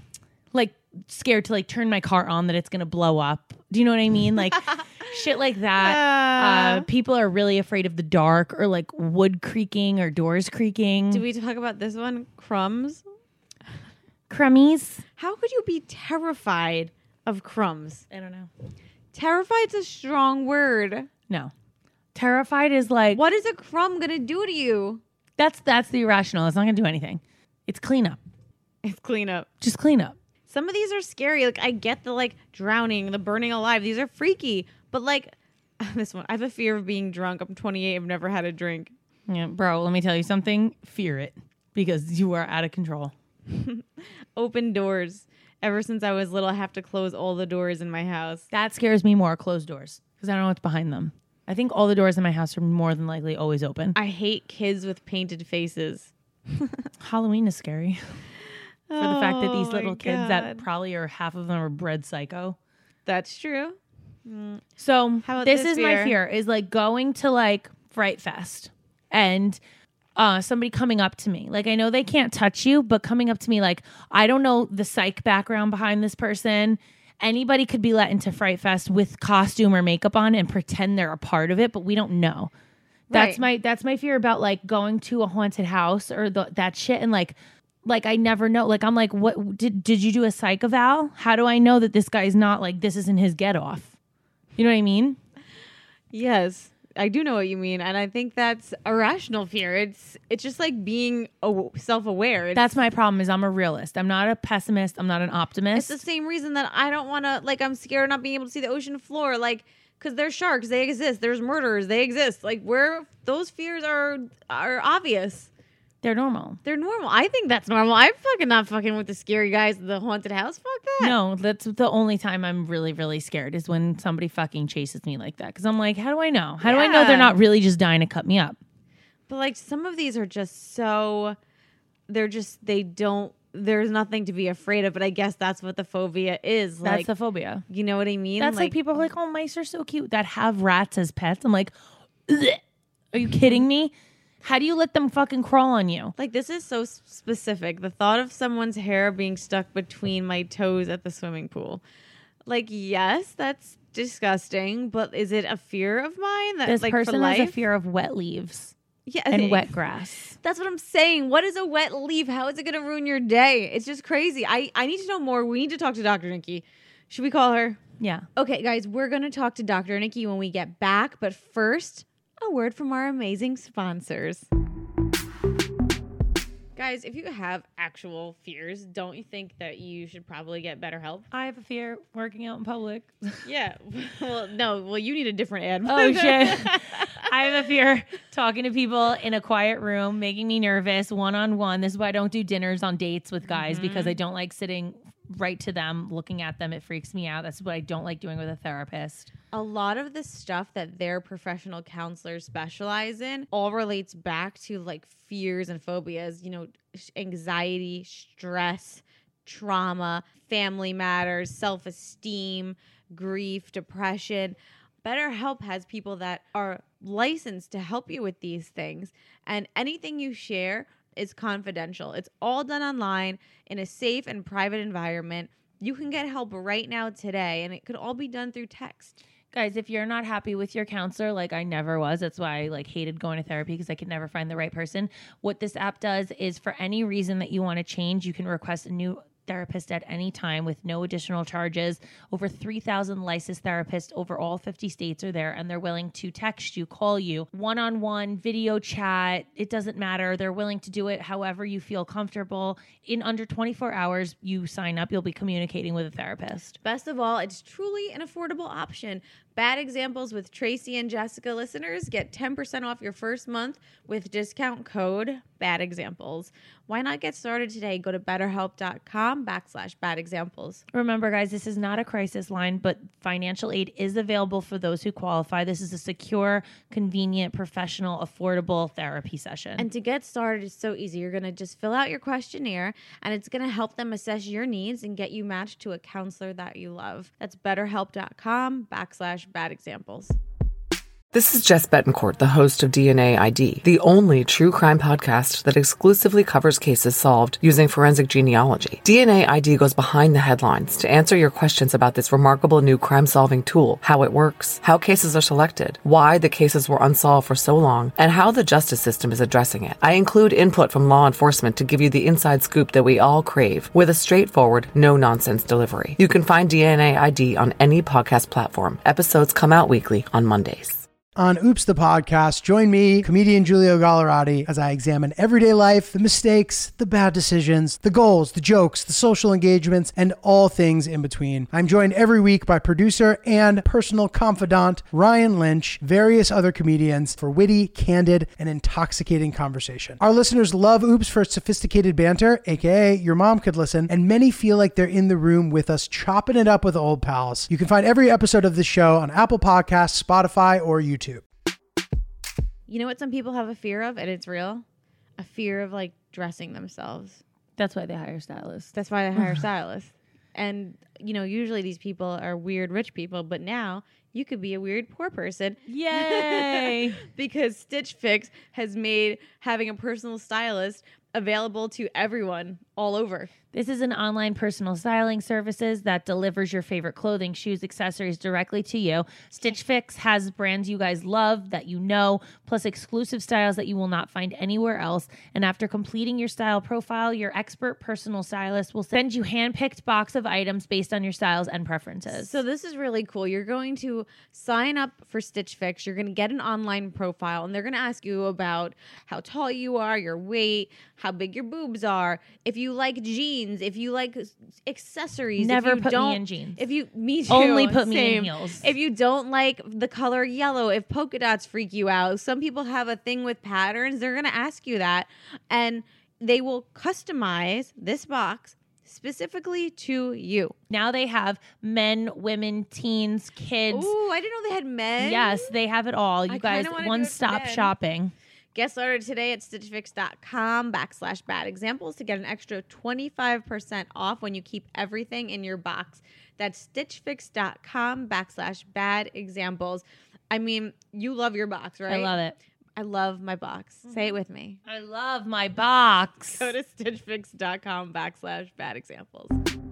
scared to like turn my car on that it's gonna blow up. Do you know what I mean? Like shit like that. People are really afraid of the dark or like wood creaking or doors creaking. Do we talk about this one? Crumbs? Crummies? How could you be terrified of crumbs? I don't know. Terrified's a strong word. No. Terrified is like, what is a crumb gonna do to you? That's the irrational. It's not gonna do anything. It's cleanup. It's cleanup. Just clean up. Some of these are scary. Like I get the like drowning, the burning alive. These are freaky. But like this one, I have a fear of being drunk. I'm 28. I've never had a drink. Yeah, bro, let me tell you something. Fear it because you are out of control. Open doors. Ever since I was little, I have to close all the doors in my house. That scares me more, closed doors, because I don't know what's behind them. I think all the doors in my house are more than likely always open. I hate kids with painted faces. Halloween is scary. For the fact that these little kids that probably are half of them are bred psycho. That's true. So this is my fear is like going to like Fright Fest and somebody coming up to me. Like I know they can't touch you, but coming up to me like I don't know the psych background behind this person. Anybody could be let into Fright Fest with costume or makeup on and pretend they're a part of it, but we don't know. That's my fear about like going to a haunted house or that shit and like I never know. Like, I'm like, what did you do a psych eval? How do I know that this guy's not like, this isn't his get off? You know what I mean? Yes, I do know what you mean. And I think that's a rational fear. It's just like being self-aware. That's my problem is I'm a realist. I'm not a pessimist. I'm not an optimist. It's the same reason that I don't want to, like, I'm scared of not being able to see the ocean floor. Like, because there's sharks, they exist. There's murderers, they exist. Like, those fears are obvious. They're normal. They're normal. I think that's normal. I'm fucking not fucking with the scary guys at the haunted house. Fuck that. No, that's the only time I'm really, really scared is when somebody fucking chases me like that. Because I'm like, how do I know? How do I know they're not really just dying to cut me up? But like some of these are just so, there's nothing to be afraid of. But I guess that's what the phobia is. That's like, the phobia. You know what I mean? That's like people are like, oh, mice are so cute that have rats as pets. I'm like, ugh. Are you kidding me? How do you let them fucking crawl on you? Like, this is so specific. The thought of someone's hair being stuck between my toes at the swimming pool. Like, yes, that's disgusting, but is it a fear of mine? That, this like, person has a fear of wet leaves. Yeah, and wet grass. That's what I'm saying. What is a wet leaf? How is it going to ruin your day? It's just crazy. I need to know more. We need to talk to Dr. Nikki. Should we call her? Yeah. Okay, guys, we're going to talk to Dr. Nikki when we get back. But first, a word from our amazing sponsors. Guys, if you have actual fears, don't you think that you should probably get better help? I have a fear working out in public. Yeah. Well, no. Well, you need a different ad. Oh, shit. I have a fear talking to people in a quiet room, making me nervous, one-on-one. This is why I don't do dinners on dates with guys because I don't like sitting right to them, looking at them. It freaks me out. That's what I don't like doing with a therapist. A lot of the stuff that their professional counselors specialize in all relates back to like fears and phobias, you know, anxiety, stress, trauma, family matters, self-esteem, grief, depression. BetterHelp has people that are licensed to help you with these things, and anything you share is confidential. It's all done online in a safe and private environment. You can get help right now today, and it could all be done through text. Guys, if you're not happy with your counselor, like I never was, that's why I like hated going to therapy because I could never find the right person. What this app does is for any reason that you want to change, you can request a new therapist at any time with no additional charges. Over 3,000 licensed therapists over all 50 states are there, and they're willing to text you, call you, one-on-one, video chat. It doesn't matter. They're willing to do it however you feel comfortable. In under 24 hours, you sign up, you'll be communicating with a therapist. Best of all, it's truly an affordable option. Bad Examples with Tracy and Jessica listeners get 10% off your first month with discount code Bad Examples. Why not get started today? Go to BetterHelp.com/Bad Examples. Remember, guys, this is not a crisis line, but financial aid is available for those who qualify. This is a secure, convenient, professional, affordable therapy session. And to get started, it's so easy. You're going to just fill out your questionnaire, and it's going to help them assess your needs and get you matched to a counselor that you love. That's BetterHelp.com/Bad Examples. This is Jess Betancourt, the host of DNA ID, the only true crime podcast that exclusively covers cases solved using forensic genealogy. DNA ID goes behind the headlines to answer your questions about this remarkable new crime-solving tool, how it works, how cases are selected, why the cases were unsolved for so long, and how the justice system is addressing it. I include input from law enforcement to give you the inside scoop that we all crave, with a straightforward, no-nonsense delivery. You can find DNA ID on any podcast platform. Episodes come out weekly on Mondays. On Oops, the podcast, join me, comedian Giulio Gallerati, as I examine everyday life, the mistakes, the bad decisions, the goals, the jokes, the social engagements, and all things in between. I'm joined every week by producer and personal confidant Ryan Lynch, various other comedians, for witty, candid, and intoxicating conversation. Our listeners love Oops for its sophisticated banter, aka your mom could listen, and many feel like they're in the room with us chopping it up with old pals. You can find every episode of the show on Apple Podcasts, Spotify, or YouTube. You know what some people have a fear of, and it's real? A fear of like dressing themselves. That's why they hire stylists. That's why they hire stylists. And, you know, usually these people are weird rich people, but now you could be a weird poor person. Yay! Because Stitch Fix has made having a personal stylist available to everyone all over. This is an online personal styling services that delivers your favorite clothing, shoes, accessories directly to you. Stitch Fix has brands you guys love that you know, plus exclusive styles that you will not find anywhere else. And after completing your style profile, your expert personal stylist will send you hand-picked box of items based on your styles and preferences. So this is really cool. You're going to sign up for Stitch Fix. You're going to get an online profile, and they're going to ask you about how tall you are, your weight, how big your boobs are, if you like jeans, if you like accessories. Never if you put don't, me in jeans. If you, me too. Only put me same. in heels. If you don't like the color yellow, if polka dots freak you out, some people have a thing with patterns. They're going to ask you that, and they will customize this box specifically to you. Now they have men, women, teens, kids. Ooh, I didn't know they had men. Yes, they have it all. You guys, one-stop shopping. Get started today at stitchfix.com/bad examples to get an extra 25% off when you keep everything in your box. That's stitchfix.com/bad examples. I mean, you love your box, right? I love it. I love my box. Say it with me. I love my box. Go to stitchfix.com/bad examples.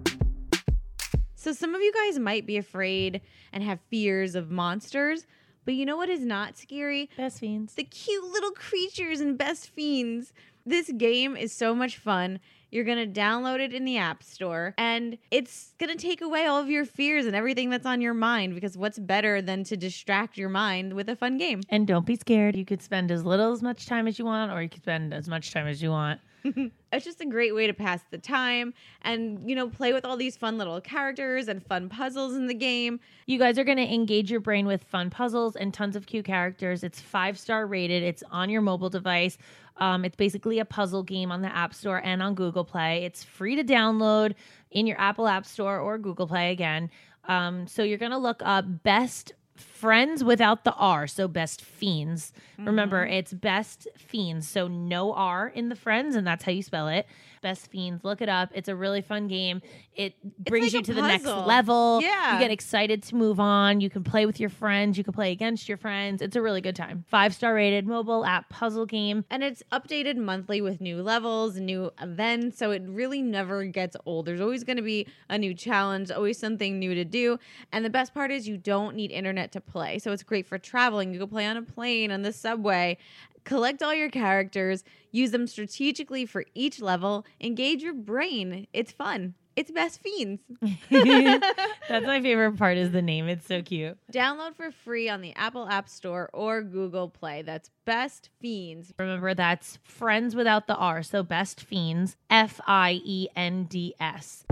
So some of you guys might be afraid and have fears of monsters, but you know what is not scary? Best fiends. The cute little creatures and best fiends. This game is so much fun. You're going to download it in the App Store, and it's going to take away all of your fears and everything that's on your mind, because what's better than to distract your mind with a fun game? And don't be scared. You could spend as much time as you want, or you could spend as much time as you want. It's just a great way to pass the time and, you know, play with all these fun little characters and fun puzzles in the game. You guys are going to engage your brain with fun puzzles and tons of cute characters. It's 5-star rated. It's on your mobile device. It's basically a puzzle game on the App Store and on Google Play. It's free to download in your Apple App Store or Google Play again. So you're going to look up Best Friends without the R, so Best Fiends. Mm-hmm. Remember, it's Best Fiends, so no R in the friends, and that's how you spell it. Best Fiends. Look it up. It's a really fun game. It brings you to the next puzzle. level. Yeah. You get excited to move on. You can play with your friends. You can play against your friends. It's a really good time. 5-star rated mobile app puzzle game. And it's updated monthly with new levels, new events. So it really never gets old. There's always going to be a new challenge, always something new to do. And the best part is you don't need internet to play. So it's great for traveling. You go play on a plane, on the subway. Collect all your characters, use them strategically for each level, engage your brain. It's fun. It's Best Fiends. That's my favorite part is the name. It's so cute. Download for free on the Apple App Store or Google Play. That's Best Fiends. Remember, that's friends without the R. So Best Fiends, Fiends.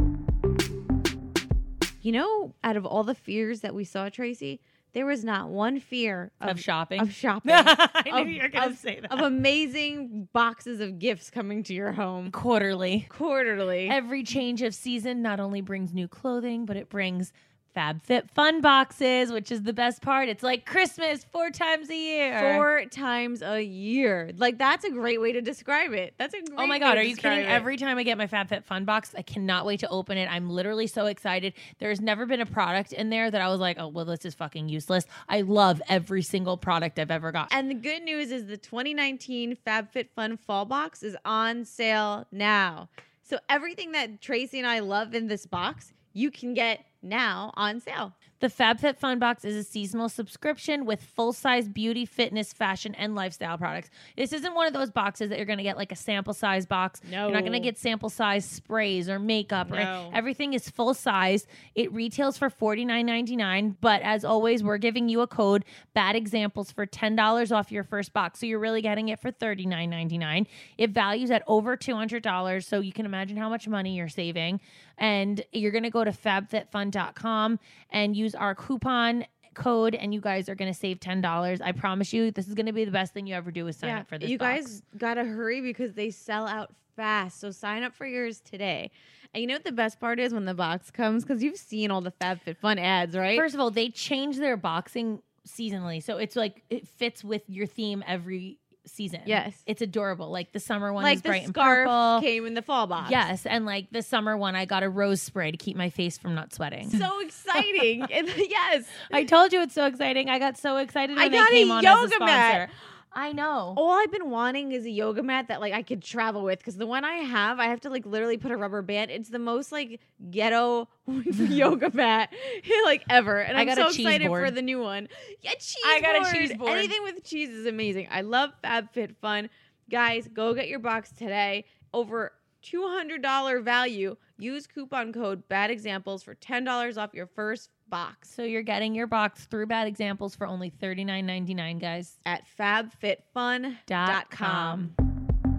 You know, out of all the fears that we saw, Tracy, there was not one fear of shopping. Of shopping. I knew you were going to say that. Of amazing boxes of gifts coming to your home. Quarterly. Every change of season not only brings new clothing, but it brings FabFitFun boxes, which is the best part. It's like Christmas 4 times a year. 4 times a year. Like, that's a great way to describe it. That's a great Oh my God, way are to you kidding? describe it. Every time I get my FabFitFun box, I cannot wait to open it. I'm literally so excited. There's never been a product in there that I was like, oh, well, this is fucking useless. I love every single product I've ever got. And the good news is the 2019 FabFitFun Fall Box is on sale now. So everything that Tracy and I love in this box, you can get now on sale. The FabFitFun box is a seasonal subscription with full-size beauty, fitness, fashion, and lifestyle products. This isn't one of those boxes that you're going to get like a sample size box. No. You're not going to get sample size sprays or makeup. No. Everything is full size. It retails for $49.99, but as always, we're giving you a code, Bad Examples, for $10 off your first box. So you're really getting it for $39.99. It values at over $200, so you can imagine how much money you're saving. And you're going to go to fabfitfun.com and use our coupon code, and you guys are going to save $10. I promise you, this is going to be the best thing you ever do is sign up for this You box. guys got to hurry because they sell out fast. So sign up for yours today. And you know what the best part is when the box comes? Because you've seen all the FabFitFun ads, right? First of all, they change their boxing seasonally. So it's like it fits with your theme every season. Yes. It's adorable. Like the summer one like is bright the and scarf purple. came in the fall box. Yes. And like the summer one, I got a rose spray to keep my face from not sweating. So exciting. And yes. I told you it's so exciting. I got so excited when they got came a on as a yoga sponsor. mat. I know. All I've been wanting is a yoga mat that like I could travel with, because the one I have to like literally put a rubber band. It's the most like ghetto yoga mat like ever, and I'm got so a cheese excited board. for the new one. Yeah, cheese. I got a board. cheese board. Anything with cheese is amazing. I love FabFitFun. Guys, go get your box today. Over $200 value. Use coupon code Bad Examples for $10 off your first box. So you're getting your box through Bad Examples for only $39.99, guys. At fabfitfun.com. .com.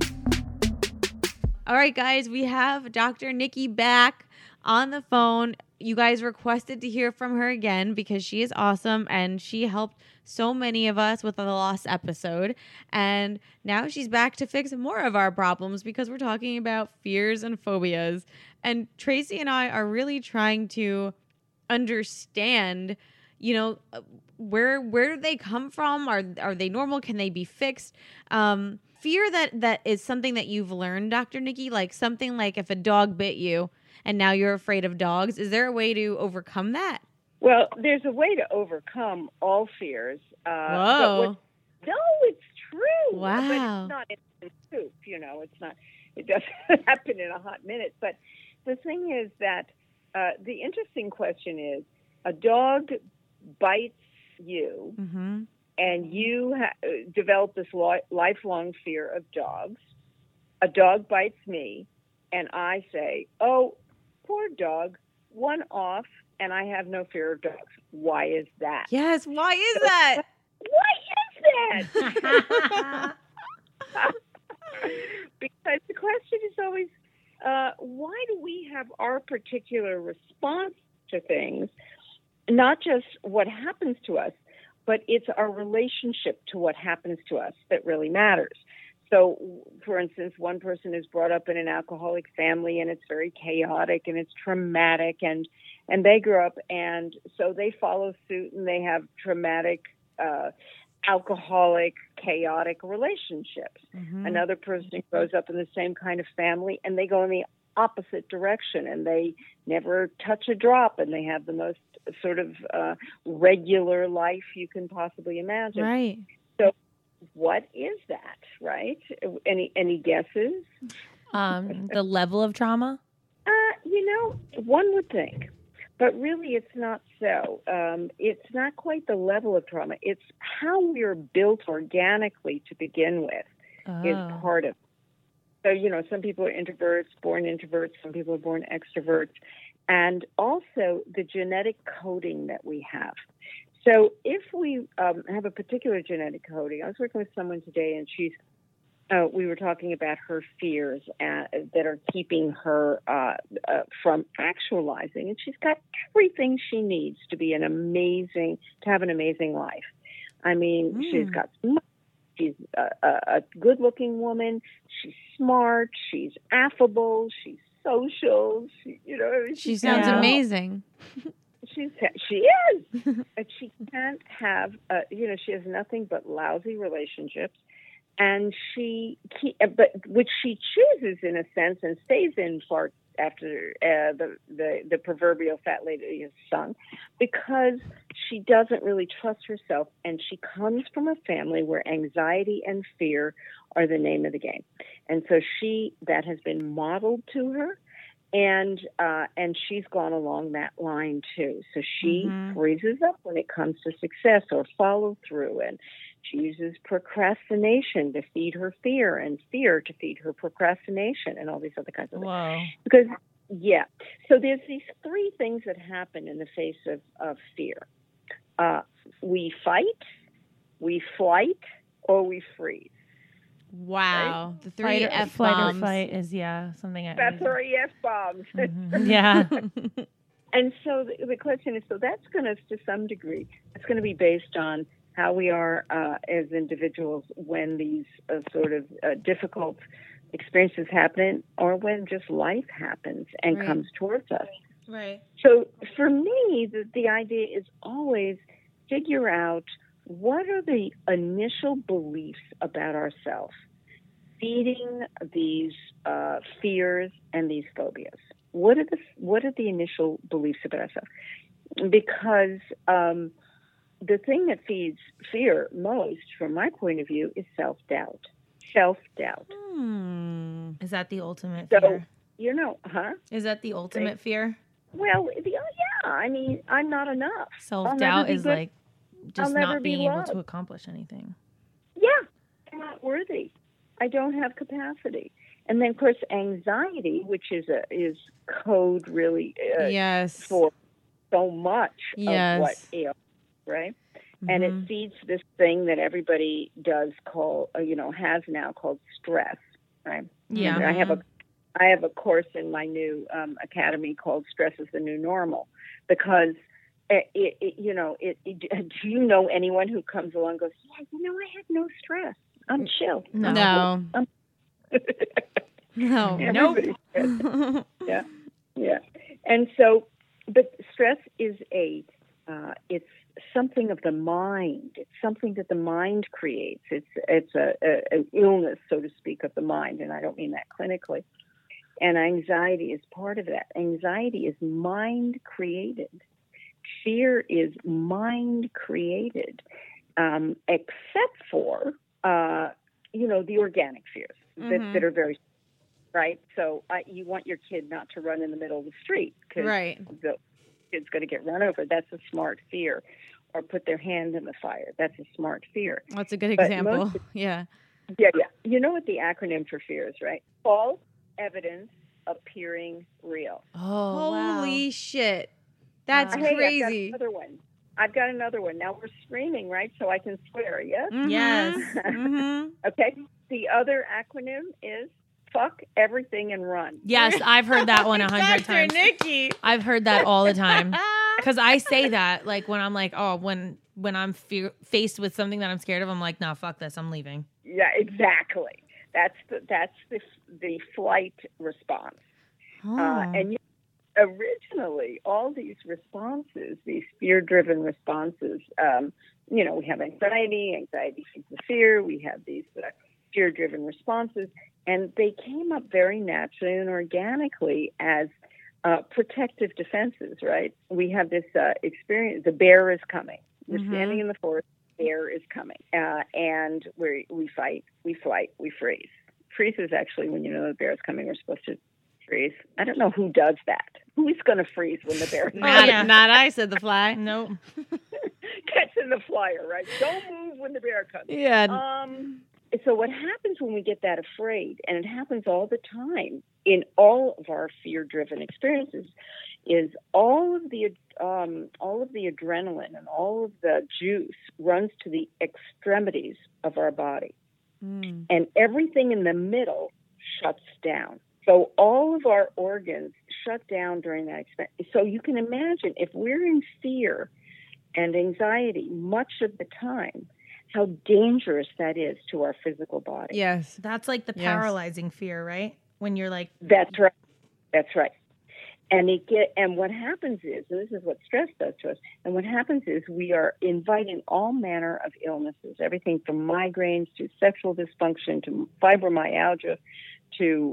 All right, guys, we have Dr. Nikki back on the phone. You guys requested to hear from her again because she is awesome and she helped so many of us with the lost episode. And now she's back to fix more of our problems because we're talking about fears and phobias. And Tracy and I are really trying to understand, you know, where do they come from? Are they normal? Can they be fixed? Fear that is something that you've learned, Dr. Nikki, like something like if a dog bit you and now you're afraid of dogs. Is there a way to overcome that? Well, there's a way to overcome all fears. Whoa. No, it's true. Wow. But it's not instant soup, you know. It doesn't happen in a hot minute. But the thing is that the interesting question is, a dog bites you, Mm-hmm. and you develop this lifelong fear of dogs. A dog bites me, and I say, oh, poor dog, one off, and I have no fear of dogs. Why is that? Yes. Why is that? Why is that? Because the question is always, why do we have our particular response to things, not just what happens to us, but it's our relationship to what happens to us that really matters. So, for instance, one person is brought up in an alcoholic family, and it's very chaotic and it's traumatic, and they grew up, and so they follow suit, and they have traumatic alcoholic, chaotic relationships. Another person grows up in the same kind of family and they go in the opposite direction and they never touch a drop and they have the most sort of regular life you can possibly imagine. Right. So what is that, right? Any guesses? The level of trauma? One would think. But really, it's not so. It's not quite the level of trauma. It's how we're built organically to begin with is part of it. So, some people are introverts, born introverts. Some people are born extroverts. And also the genetic coding that we have. So if we have a particular genetic coding, I was working with someone today and we were talking about her fears that are keeping her from actualizing. And she's got everything she needs to have an amazing life. I mean, she's a good-looking woman. She's smart. She's affable. She's social. She sounds amazing. She is. And she can't have, she has nothing but lousy relationships. And which she chooses in a sense and stays in far after the proverbial fat lady is sung, because she doesn't really trust herself, and she comes from a family where anxiety and fear are the name of the game, and so that has been modeled to her, and she's gone along that line too. So she freezes up when it comes to success or follow through, and she uses procrastination to feed her fear and fear to feed her procrastination and all these other kinds of things. So there's these three things that happen in the face of fear. We fight, we flight, or we freeze. Wow. Right? The three F-bombs. Flight or fight is, something. That's three F-bombs. Yeah. And so the question is, that's going to some degree, it's going to be based on how we are as individuals when these sort of difficult experiences happen, or when just life happens and comes towards us. Right. So for me, the idea is always figure out what are the initial beliefs about ourselves feeding these fears and these phobias. What are the initial beliefs about ourselves? Because the thing that feeds fear most, from my point of view, is self-doubt. Self-doubt. Is that the ultimate fear? Is that the ultimate fear? Well, I mean, I'm not enough. Self-doubt is like just not being able to accomplish anything. Yeah, I'm not worthy. I don't have capacity. And then, of course, anxiety, which is code really for so much of what ails, right? And it feeds this thing that everybody does has now called stress, right? Yeah. And I have a course in my new academy called Stress is the New Normal, because do you know anyone who comes along and goes, I have no stress. I'm chill. No. No. Nope. Yeah. And so, but stress is it's something of the mind. It's something that the mind creates. It's an illness, so to speak, of the mind, and I don't mean that clinically. And anxiety is part of that. Anxiety is mind created. Fear is mind created, except for the organic fears that are very right. So you want your kid not to run in the middle of the street because the kid's going to get run over. That's a smart fear. Or put their hand in the fire. That's a smart fear. That's a good example. Yeah. You know what the acronym for fear is, right? False evidence appearing real. Oh, holy shit. That's crazy. I've got another one. Now we're streaming, right? So I can swear, yes? Mm-hmm. Yes. Okay. The other acronym is fuck everything and run. Yes, I've heard that one 100 times. Nikki. I've heard that all the time. Because I say that, like, when I'm like, when I'm faced with something that I'm scared of, I'm like, no, fuck this, I'm leaving. Yeah, exactly. That's the flight response. And originally, all these responses, these fear-driven responses, we have anxiety feeds the fear, we have these fear-driven responses, and they came up very naturally and organically as protective defenses, right? We have this experience, the bear is coming. We're standing in the forest, the bear is coming, and we fight, we flight, we freeze. Freeze is actually when you know the bear is coming, we're supposed to freeze. I don't know who does that. Who's going to freeze when the bear is coming? Not I, said the fly. Nope. Catching the flyer, right? Don't move when the bear comes. Yeah. So what happens when we get that afraid, and it happens all the time in all of our fear-driven experiences, is all of the adrenaline and all of the juice runs to the extremities of our body, and everything in the middle shuts down. So all of our organs shut down during that experience. So you can imagine if we're in fear and anxiety much of the time, how dangerous that is to our physical body. Yes. That's like the paralyzing fear, right? When you're like... That's right. That's right. And what happens is, and this is what stress does to us, and what happens is we are inviting all manner of illnesses, everything from migraines to sexual dysfunction to fibromyalgia to,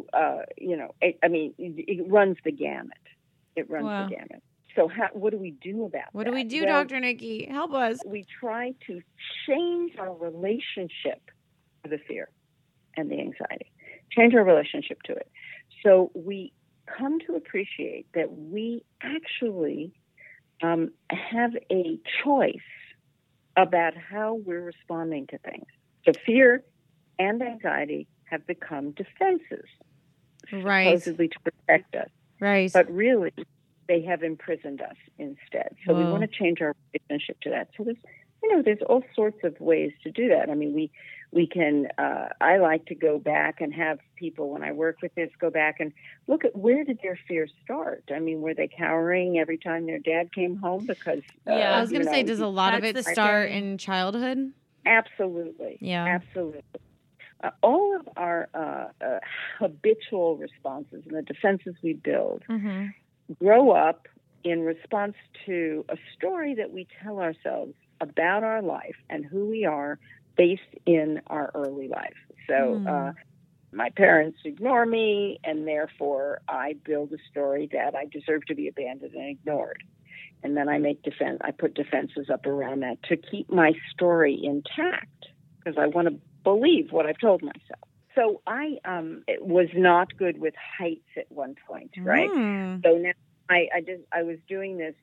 it runs the gamut. It runs the gamut. So what do we do about that? What do we do, Dr. Nikki? Help us. We try to change our relationship to the fear and the anxiety, change our relationship to it. So we come to appreciate that we actually have a choice about how we're responding to things. So fear and anxiety have become defenses, supposedly to protect us. Right. But really, they have imprisoned us instead. So we want to change our relationship to that. So there's all sorts of ways to do that. I mean, we can, I like to go back and have people, when I work with this, go back and look at where did their fear start? I mean, were they cowering every time their dad came home? Because, I was going to say, does a lot of it start in childhood? Absolutely. Yeah. Absolutely. All of our habitual responses and the defenses we build grow up in response to a story that we tell ourselves about our life and who we are based in our early life. So my parents ignore me, and therefore I build a story that I deserve to be abandoned and ignored. And then I put defenses up around that to keep my story intact because I want to believe what I've told myself. So I was not good with heights at one point, right? So now I was doing this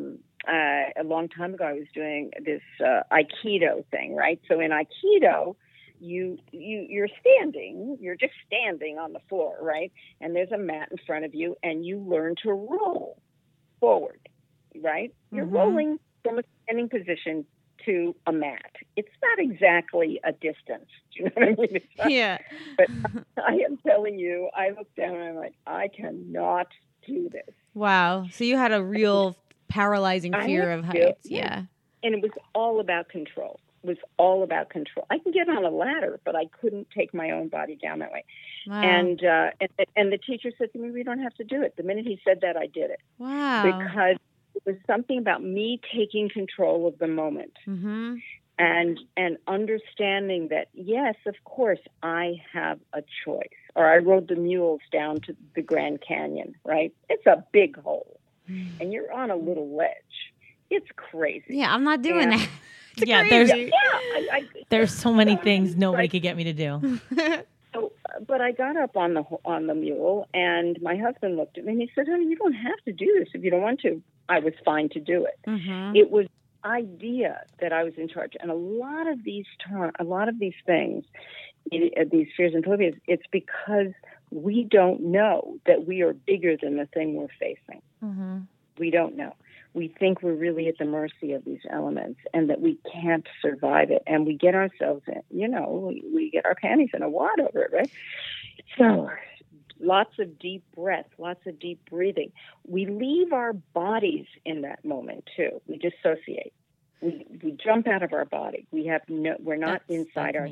a long time ago. I was doing this Aikido thing, right? So in Aikido, you're just standing on the floor, right? And there's a mat in front of you, and you learn to roll forward, right? You're rolling from a standing position to a mat. It's not exactly a distance. Do you know what I mean? Yeah. But I am telling you, I look down and I'm like, I cannot do this. Wow. So you had a real paralyzing fear of heights. Yeah. And it was all about control. It was all about control. I can get on a ladder, but I couldn't take my own body down that way. Wow. And the teacher said to me, we don't have to do it. The minute he said that, I did it. Wow. Because it was something about me taking control of the moment and understanding that, yes, of course, I have a choice. Or I rode the mules down to the Grand Canyon, right? It's a big hole, and you're on a little ledge. It's crazy. Yeah, I'm not doing that. Yeah, crazy. There's so many things nobody could get me to do. So, but I got up on the mule, and my husband looked at me and he said, "Honey, you don't have to do this if you don't want to." I was fine to do it. It was the idea that I was in charge, and a lot of these things, these fears and phobias, it's because we don't know that we are bigger than the thing we're facing. We don't know. We think we're really at the mercy of these elements and that we can't survive it. And we get ourselves in, we get our panties in a wad over it, right? So lots of deep breath, lots of deep breathing. We leave our bodies in that moment too. We dissociate. We jump out of our body. We're not inside our.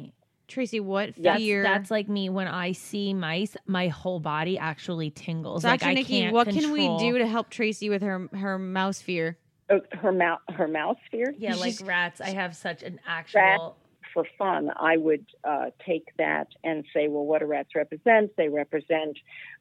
Tracy, what fear? That's like me when I see mice, my whole body actually tingles. Dr. Like Nikki, what can we do to help Tracy with her mouse fear? Her mouse fear? Yeah, like rats. I have such an actual... Rat, for fun, I would take that and say, well, what do rats represent? They represent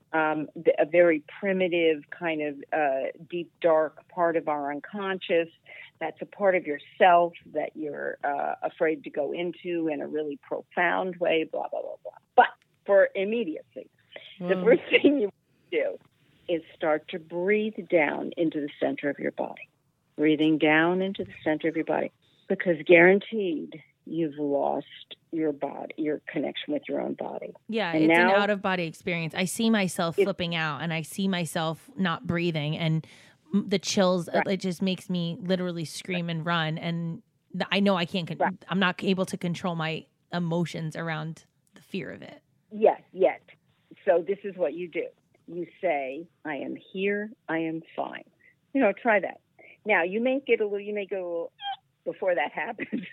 a very primitive kind of deep, dark part of our unconscious. That's a part of yourself that you're afraid to go into in a really profound way, blah, blah, blah, blah. But for immediacy, the first thing you do is start to breathe down into the center of your body. Breathing down into the center of your body. Because guaranteed, you've lost your body, your connection with your own body. Yeah, and it's an out-of-body experience. I see myself flipping out, and I see myself not breathing, and the chills, it just makes me literally scream and run, and I know I can't, I'm not able to control my emotions around the fear of it. Yes, yet. So this is what you do. You say, I am here, I am fine. Try that. Now, you may go a little before that happens.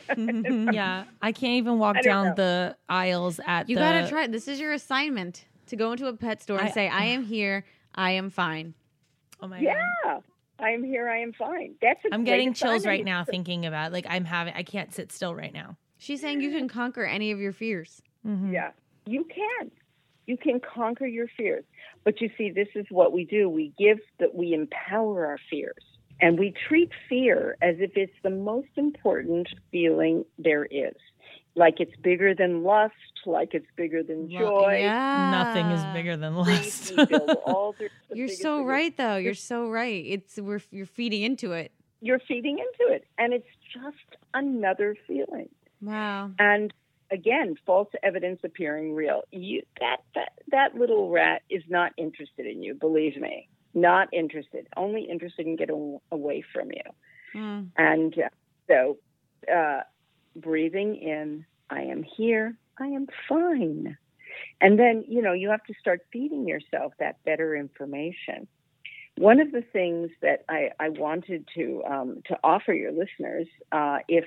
Yeah, I can't even walk down the aisles You got to try it. This is your assignment, to go into a pet store and say, I am here, I am fine. Oh my God. Yeah, I am here, I am fine. I'm getting chills right now thinking about it. I can't sit still right now. She's saying you can conquer any of your fears. Mm-hmm. Yeah, you can. You can conquer your fears. But you see, this is what we do. We empower our fears. And we treat fear as if it's the most important feeling there is. Like it's bigger than lust, like it's bigger than joy. Yeah. Nothing is bigger than lust. You're so right, though. You're so right. You're feeding into it. You're feeding into it. And it's just another feeling. Wow. And again, false evidence appearing real. That little rat is not interested in you, believe me. Not interested, only interested in getting away from you. And so breathing in, I am here, I am fine. And then, you have to start feeding yourself that better information. One of the things that I wanted to offer your listeners, if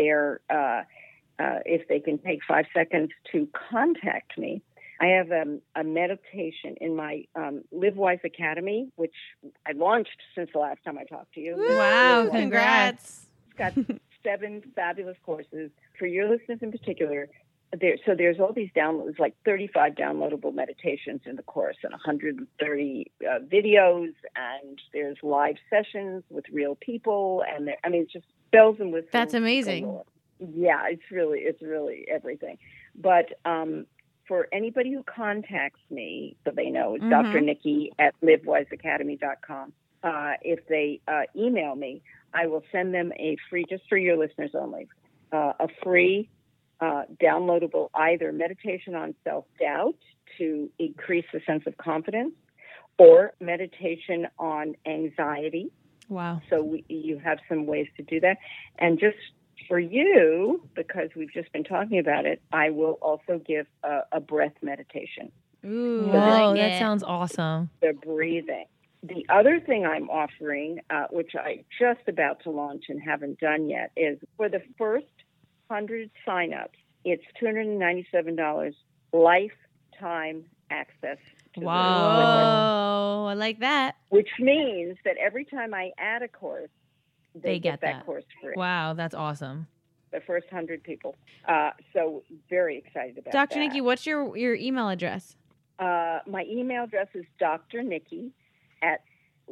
they can take 5 seconds to contact me, I have a meditation in my Live Wise Academy, which I launched since the last time I talked to you. Wow, congrats. It's got 7 fabulous courses for your listeners in particular. There's all these downloads, like 35 downloadable meditations in the course and 130 videos, and there's live sessions with real people, and it's just bells and whistles. That's amazing. Yeah, it's really everything. But for anybody who contacts me, so they know, it's Dr. Nikki at livewiseacademy.com. If they email me, I will send them a free, just for your listeners only, a free downloadable either meditation on self-doubt to increase the sense of confidence, or meditation on anxiety. Wow. So you have some ways to do that. And just for you, because we've just been talking about it, I will also give a breath meditation. Ooh, whoa, that sounds awesome. The breathing. The other thing I'm offering, which I just about to launch and haven't done yet, is for the first 100 signups, it's $297 lifetime access to Whoa, I like that. Which means that every time I add a course, they get that course free. Wow, that's awesome. The first 100 people. So very excited about Dr. Nikki, what's your email address? My email address is drnikki at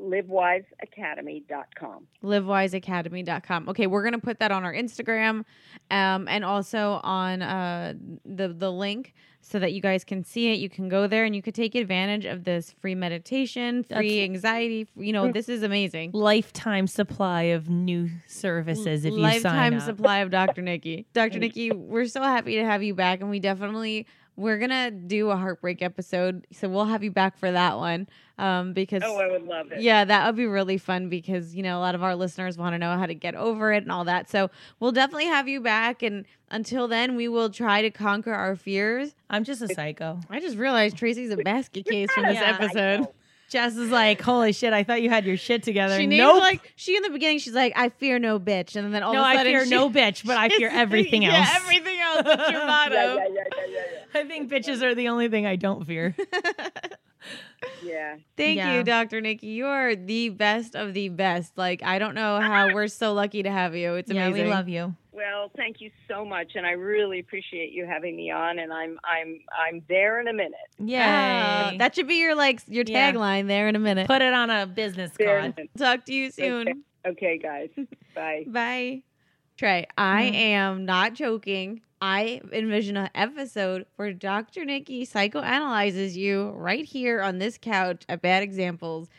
livewiseacademy.com. livewiseacademy.com. Okay, we're going to put that on our Instagram and also on the link so that you guys can see it. You can go there and you can take advantage of this free meditation, free anxiety. This is amazing. Lifetime supply of new services if you sign up. Lifetime supply of Dr. Nikki. Dr. Nikki, we're so happy to have you back, and we're going to do a heartbreak episode, so we'll have you back for that one. Because I would love it. Yeah, that would be really fun because, a lot of our listeners want to know how to get over it and all that. So we'll definitely have you back. And until then, we will try to conquer our fears. I'm just a psycho. I just realized Tracy's a basket case from this episode. Jess is like, holy shit, I thought you had your shit together. She named she in the beginning, she's like, I fear no bitch. And then all of a sudden, I fear no bitch, but I fear everything else. Yeah, everything else. That's your motto. Yeah. I think bitches are the only thing I don't fear. Yeah. Thank you, Dr. Nikki. You are the best of the best. Like, I don't know how we're so lucky to have you. It's amazing. Yeah, we love you. Well, thank you so much, and I really appreciate you having me on. And I'm there in a minute. Yay! That should be your tagline. There in a minute. Put it on a business card. Talk to you soon. Okay, guys. Bye. Bye. Trey, I am not joking. I envision an episode where Dr. Nikki psychoanalyzes you right here on this couch at Bad Examples.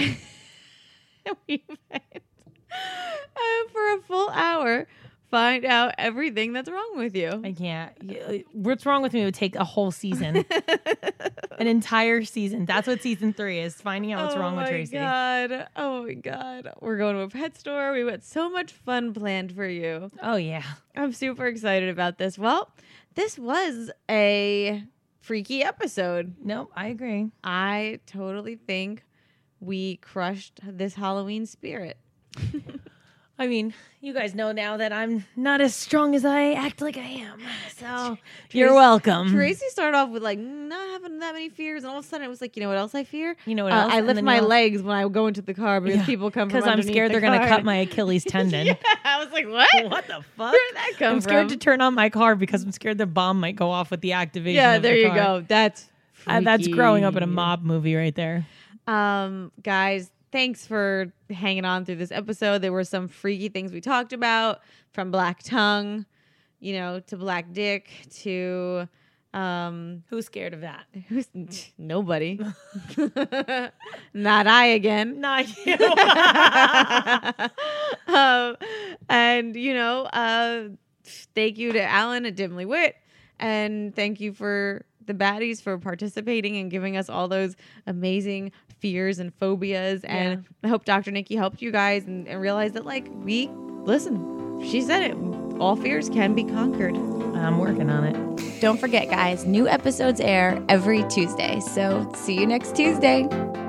We for a full hour find out everything that's wrong with you. I can't. What's wrong with me would take a whole season. An entire season. That's what season 3 is, finding out what's wrong with Tracy. Oh my God. We're going to a pet store. We got so much fun planned for you. Oh, yeah. I'm super excited about this. Well, this was a freaky episode. Nope, I agree. I totally think we crushed this Halloween spirit. I mean, you guys know now that I'm not as strong as I act like I am. So you're welcome. Tracy started off with not having that many fears, and all of a sudden it was like, you know what else I fear? You know what else? I lift my legs when I go into the car because people come from underneath. Because I'm scared they're going to cut my Achilles tendon. Yeah, I was like, what? What the fuck? Where did that come from? I'm scared to turn on my car because I'm scared the bomb might go off with the activation. Yeah, of there the you car. go. That's growing up in a mob movie right there. Guys, thanks for hanging on through this episode. There were some freaky things we talked about, from black tongue, to black dick, to who's scared of that? Nobody. Not I again. Not you. And thank you to Alan at Dimly Wit, and thank you for the baddies for participating and giving us all those amazing fears and phobias. And I hope Dr. Nikki helped you guys and realize that listen, she said it, all fears can be conquered. I'm working on it. Don't forget, guys, new episodes air every Tuesday. So see you next Tuesday.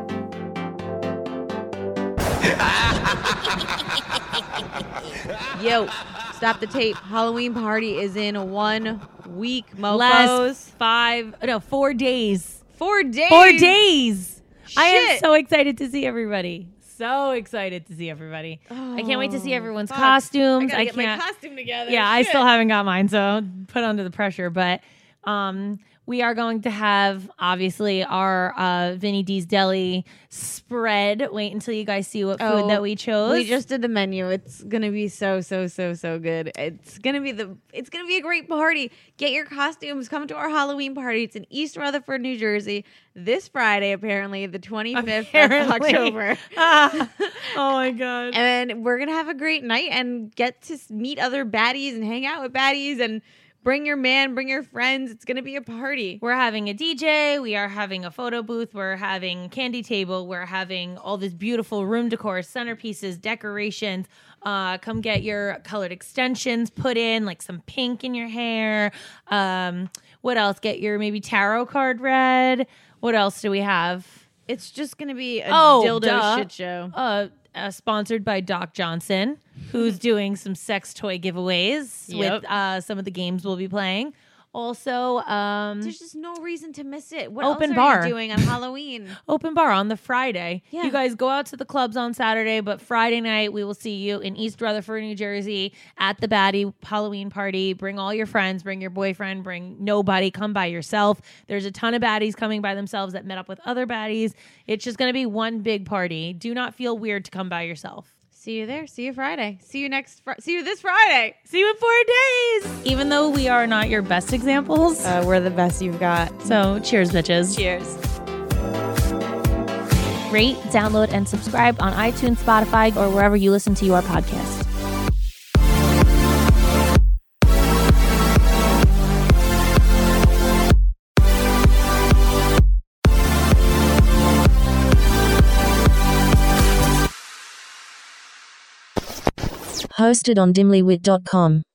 Yo, stop the tape. Halloween party is in 1 week, mofos. 4 days. 4 days. 4 days. Shit. I am so excited to see everybody. So excited to see everybody. I can't wait to see everyone's costumes. I can't get my costume together. Yeah, I still haven't got mine, so put under the pressure. But we are going to have, obviously, our Vinny D's Deli spread. Wait until you guys see what food that we chose. We just did the menu. It's gonna be so good. It's gonna be a great party. Get your costumes. Come to our Halloween party. It's in East Rutherford, New Jersey, this Friday, apparently, the 25th of October. Oh my God. And we're gonna have a great night and get to meet other baddies and hang out with baddies and bring your man, bring your friends. It's going to be a party. We're having a DJ. We are having a photo booth. We're having candy table. We're having all this beautiful room decor, centerpieces, decorations. Come get your colored extensions put in, like some pink in your hair. What else? Get your maybe tarot card read. What else do we have? It's just going to be a dildo shit show. Sponsored by Doc Johnson, who's doing some sex toy giveaways with some of the games we'll be playing. Also, there's just no reason to miss it. What open else bar are you doing on Halloween? Open bar on the Friday. Yeah. You guys go out to the clubs on Saturday, but Friday night we will see you in East Rutherford, New Jersey at the Baddie Halloween party. Bring all your friends, bring your boyfriend, bring nobody. Come by yourself. There's a ton of baddies coming by themselves that met up with other baddies. It's just going to be one big party. Do not feel weird to come by yourself. See you there. See you Friday. See you see you this Friday. See you in 4 days. Even though we are not your best examples, we're the best you've got. So cheers, bitches. Cheers. Rate, download, and subscribe on iTunes, Spotify, or wherever you listen to your podcast. Hosted on dimlywit.com.